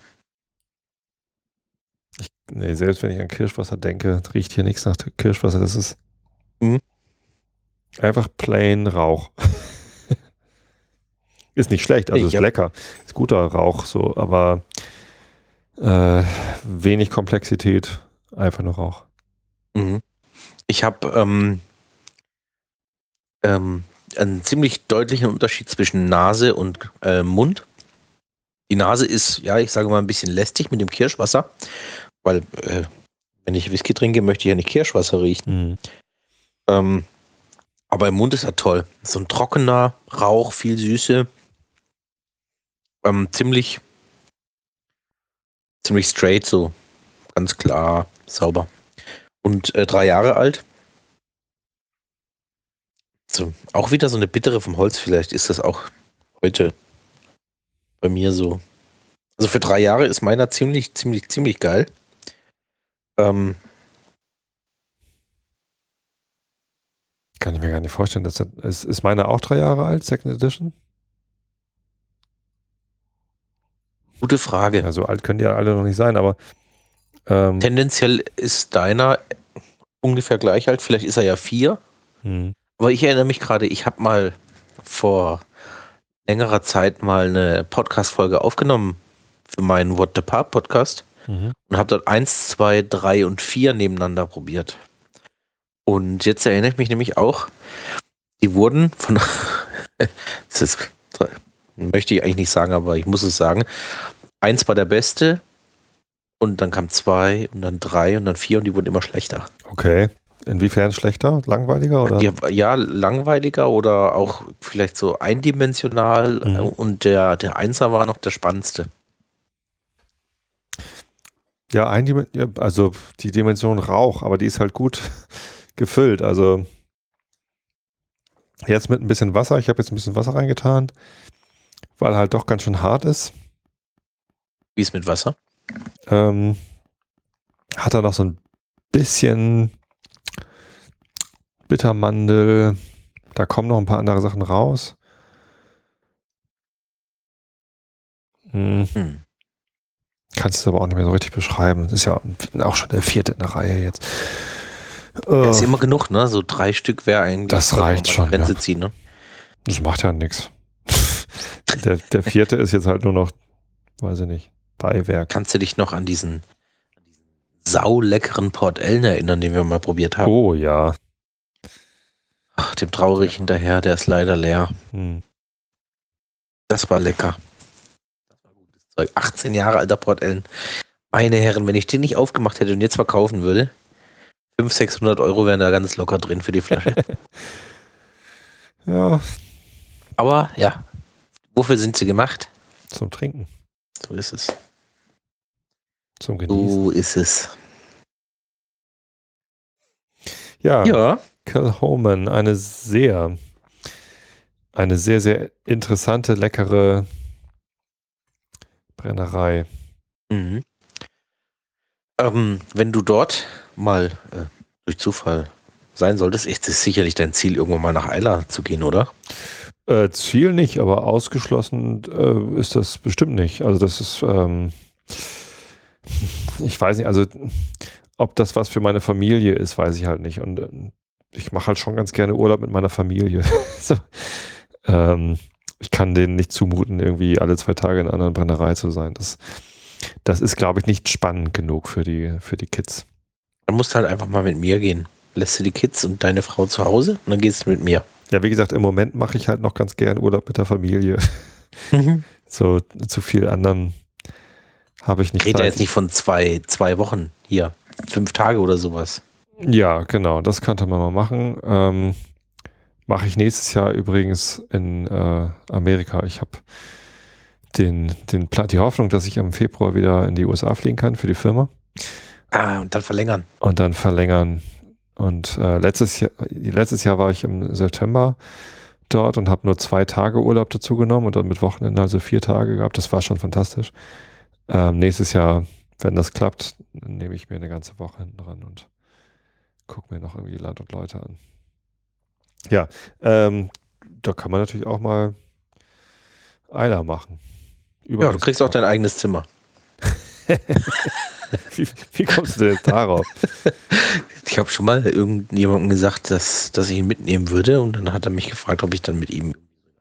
Nee, selbst wenn ich an Kirschwasser denke, riecht hier nichts nach Kirschwasser. Das ist Mhm. einfach plain Rauch. Ist nicht schlecht, also Ich ist hab- lecker. Ist guter Rauch, so, aber äh, wenig Komplexität, einfach nur Rauch. Mhm. Ich habe ähm, ähm, einen ziemlich deutlichen Unterschied zwischen Nase und äh, Mund. Die Nase ist, ja, ich sage mal, ein bisschen lästig mit dem Kirschwasser, weil äh, wenn ich Whisky trinke, möchte ich ja nicht Kirschwasser riechen. Mhm. Ähm, aber im Mund ist er toll. So ein trockener Rauch, viel Süße. Ähm, ziemlich, ziemlich straight, so ganz klar, sauber. Und äh, drei Jahre alt. So, auch wieder so eine bittere vom Holz, vielleicht ist das auch heute bei mir so. Also für drei Jahre ist meiner ziemlich, ziemlich, ziemlich geil. Ähm, Kann ich mir gar nicht vorstellen. Dass das, ist, ist meine auch drei Jahre alt, Second Edition? gute Frage. Ja, so alt können die ja alle noch nicht sein, aber ähm, Tendenziell ist deiner ungefähr gleich alt. Vielleicht ist er ja vier. hm. Aber ich erinnere mich gerade, ich habe mal vor längerer Zeit mal eine Podcast-Folge aufgenommen für meinen What the Pub Podcast Mhm. und habe dort eins, zwei, drei und vier nebeneinander probiert. Und jetzt erinnere ich mich nämlich auch, die wurden von, das ist, möchte ich eigentlich nicht sagen, aber ich muss es sagen, eins war der beste und dann kam zwei und dann drei und dann vier und die wurden immer schlechter. Okay. Inwiefern schlechter? Langweiliger? Oder? Ja, ja, langweiliger oder auch vielleicht so eindimensional Mhm. und der, der Einser war noch der spannendste. Ja, ein Dim- ja, also die Dimension Rauch, aber die ist halt gut gefüllt. Also jetzt mit ein bisschen Wasser. Ich habe jetzt ein bisschen Wasser reingetan, weil er halt doch ganz schön hart ist. Wie ist mit Wasser? Ähm, hat er noch so ein bisschen Bittermandel. Da kommen noch ein paar andere Sachen raus. Hm. Hm. Kannst es aber auch nicht mehr so richtig beschreiben. Das ist ja auch schon der vierte in der Reihe jetzt. Ja, ist Äh, immer genug, ne? So drei Stück wäre eigentlich. Das reicht mal schon, Grenze ja. ziehen, ne? Das macht ja nichts. Der, der vierte ist jetzt halt nur noch, weiß ich nicht, Beiwerk. Kannst du dich noch an diesen, an diesen sauleckeren Port Ellen erinnern, den wir mal probiert haben? Oh ja. Ach, dem traurig hinterher, der ist leider leer. Hm. Das war lecker. Das war gutes Zeug. achtzehn Jahre alter Port Ellen. Meine Herren, wenn ich den nicht aufgemacht hätte und jetzt verkaufen würde, fünfhundert, sechshundert Euro wären da ganz locker drin für die Flasche. Ja, Aber ja, wofür sind sie gemacht? zum Trinken. So ist es. Zum Genießen. So ist es. Ja, Ja. Kilchoman, eine sehr, eine sehr, sehr interessante, leckere Brennerei. Mhm. Ähm, wenn du dort mal äh, durch Zufall sein solltest, ist es sicherlich dein Ziel, irgendwann mal nach Eila zu gehen, oder? Äh, Ziel nicht, aber ausgeschlossen äh, ist das bestimmt nicht. Also das ist, ähm, ich weiß nicht, also ob das was für meine Familie ist, weiß ich halt nicht. Und äh, ich mache halt schon ganz gerne Urlaub mit meiner Familie. so, ähm, ich kann denen nicht zumuten, irgendwie alle zwei Tage in einer anderen Brennerei zu sein. Das, das ist, glaube ich, nicht spannend genug für die, für die Kids. Dann musst du halt einfach mal mit mir gehen. Lässt du die Kids und deine Frau zu Hause und dann gehst du mit mir. Ja, wie gesagt, im Moment mache ich halt noch ganz gern Urlaub mit der Familie. Mhm. So zu viel anderen habe ich Ich nicht rede ja Zeit. jetzt nicht von zwei, zwei Wochen hier. Fünf Tage oder sowas. Ja, genau, das könnte man mal machen. Ähm, mache ich nächstes Jahr übrigens in äh, Amerika. Ich habe den, den Plan, die Hoffnung, dass ich im Februar wieder in die U S A fliegen kann für die Firma Ah, und dann verlängern. und dann verlängern. Und äh, letztes Jahr, letztes Jahr war ich im September dort und habe nur zwei Tage Urlaub dazu genommen und dann mit Wochenende also vier Tage gehabt. Das war schon fantastisch. Ähm, nächstes Jahr, wenn das klappt, dann nehme ich mir eine ganze Woche hinten dran und gucke mir noch irgendwie Land und Leute an. Ja, ähm, da kann man natürlich auch mal Eiler machen. Ja, du kriegst auch Übergangsvertrag. dein eigenes Zimmer. wie, wie kommst du denn jetzt darauf? Ich habe schon mal irgendjemandem gesagt, dass, dass ich ihn mitnehmen würde und dann hat er mich gefragt, ob ich dann mit ihm.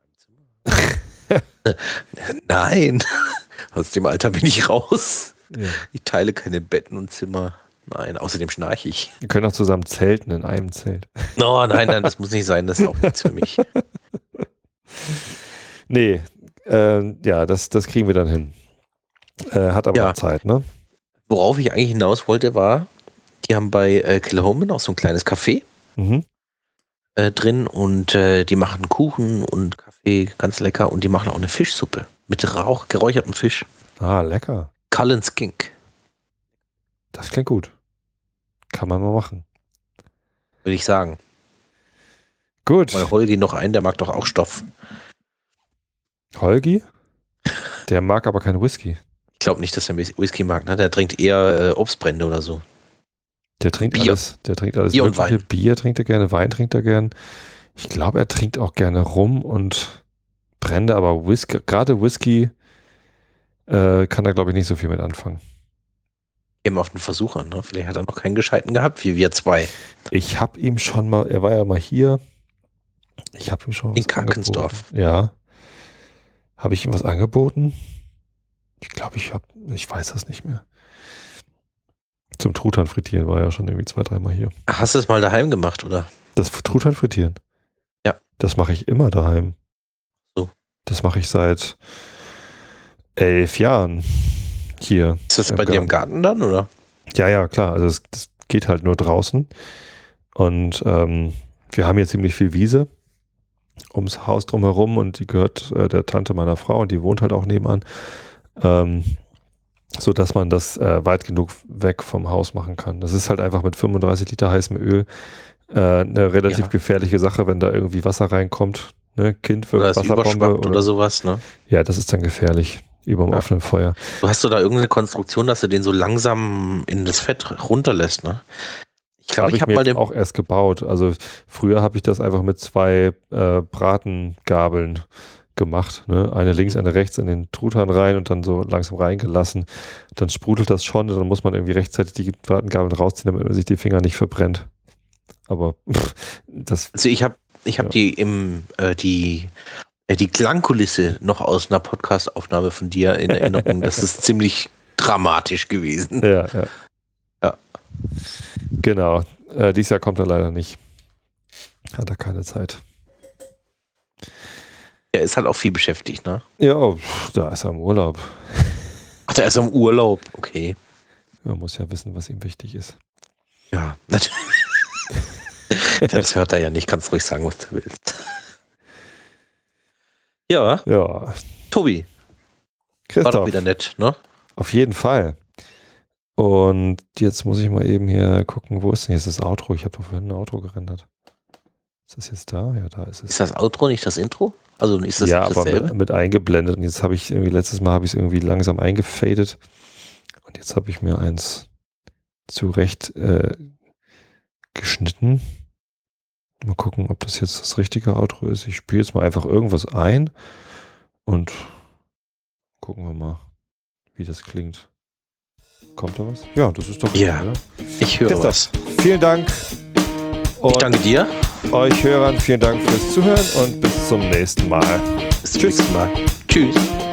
Nein, aus dem Alter bin ich raus. Ja. Ich teile keine Betten und Zimmer. Nein, außerdem schnarche ich. Wir können auch zusammen zelten in einem Zelt. Oh, nein, nein, das muss nicht sein, das ist auch nichts für mich. Nee, äh, ja, das, das kriegen wir dann hin. Äh, hat aber Ja. noch Zeit, ne? Worauf ich eigentlich hinaus wollte, war, die haben bei äh, Kilchoman auch so ein kleines Café Mhm. äh, drin und äh, die machen Kuchen und Kaffee, ganz lecker. Und die machen auch eine Fischsuppe mit Rauch, geräuchertem Fisch. Ah, lecker. Cullen Skink, Das klingt gut. Kann man mal machen. würde ich sagen. Gut. Weil Holgi noch ein, der mag doch auch Stoff. Holgi? Der mag aber keinen Whisky. Ich glaube nicht, dass er Whisky mag, ne? Der trinkt eher äh, Obstbrände oder so. Der trinkt Bier. alles. Der trinkt alles Bier und Mögliche. Wein. Bier trinkt er gerne, Wein trinkt er gern. Ich glaube, er trinkt auch gerne Rum und Brände, aber Whisky, gerade Whisky äh, kann er, glaube ich, nicht so viel mit anfangen. Eben auf den Versuch an, ne? Vielleicht hat er noch keinen Gescheiten gehabt, wie wir zwei. Ich habe ihm schon mal, er war ja mal hier. Ich habe ihm schon In was Kankensdorf. angeboten. Ja. Habe ich ihm was angeboten? Ich glaube, ich habe, ich weiß das nicht mehr. Zum Truthahn frittieren war er schon irgendwie zwei, dreimal hier. Hast du es mal daheim gemacht, oder? Das Truthahn frittieren? Ja. Das mache ich immer daheim. So. Das mache ich seit elf Jahren hier. Ist das im bei dir im Garten dann, oder? Ja, ja, klar. Also es, das geht halt nur draußen. Und ähm, wir haben hier ziemlich viel Wiese ums Haus drumherum und die gehört äh, der Tante meiner Frau und die wohnt halt auch nebenan. Ähm, so dass man das äh, weit genug weg vom Haus machen kann. Das ist halt einfach mit fünfunddreißig Liter heißem Öl äh, eine relativ Ja. gefährliche Sache, wenn da irgendwie Wasser reinkommt. Ne? Kind wird Oder es Wasserbombe überschwappt oder, oder sowas, ne? ja, das ist dann gefährlich über dem Ja. offenen Feuer. Du hast du da irgendeine Konstruktion, dass du den so langsam in das Fett runterlässt, ne? Ich glaube, Habe ich ich habe mir mal jetzt den. auch erst gebaut. Also früher habe ich das einfach mit zwei äh, Bratengabeln gemacht. Ne? Eine links, eine rechts in den Truthahn rein und dann so langsam reingelassen. Dann sprudelt das schon und dann muss man irgendwie rechtzeitig die Bratengabeln rausziehen, damit man sich die Finger nicht verbrennt. Aber pff, das, Also ich habe ich hab Ja. die im äh, die äh, die Klangkulisse noch aus einer Podcast-Aufnahme von dir in Erinnerung. Das ist ziemlich dramatisch gewesen. ja, ja. Ja. Genau. Äh, dieses Jahr kommt er leider nicht. Hat er keine Zeit. Er ist halt auch viel beschäftigt, ne? Ja, pff, da ist er im Urlaub. Ach, der ist im Urlaub. Okay. Man muss ja wissen, was ihm wichtig ist. Ja, natürlich. Das hört er ja nicht. Kannst ruhig sagen, was du willst. Ja, Ja, Tobi, Christoph. War doch wieder nett, ne? Auf jeden Fall. Und jetzt muss ich mal eben hier gucken, wo ist denn jetzt das Outro? Ich habe doch vorhin ein Outro gerendert. Ist das jetzt da? Ja, da ist es. Ist das Outro nicht das Intro? Also ist das ja, nicht aber dasselbe? mit, mit eingeblendet. Und jetzt habe ich irgendwie, letztes Mal habe ich es irgendwie langsam eingefadet. Und jetzt habe ich mir eins zurecht äh, geschnitten. Mal gucken, ob das jetzt das richtige Outro ist. Ich spiele jetzt mal einfach irgendwas ein und gucken wir mal, wie das klingt. Kommt da was? Ja, das ist doch Ja, richtig, oder? ich höre Christoph, was. vielen Dank. Und Ich danke dir. euch Hörern vielen Dank fürs Zuhören und bis zum nächsten Mal. Bis zum nächsten Mal. Tschüss.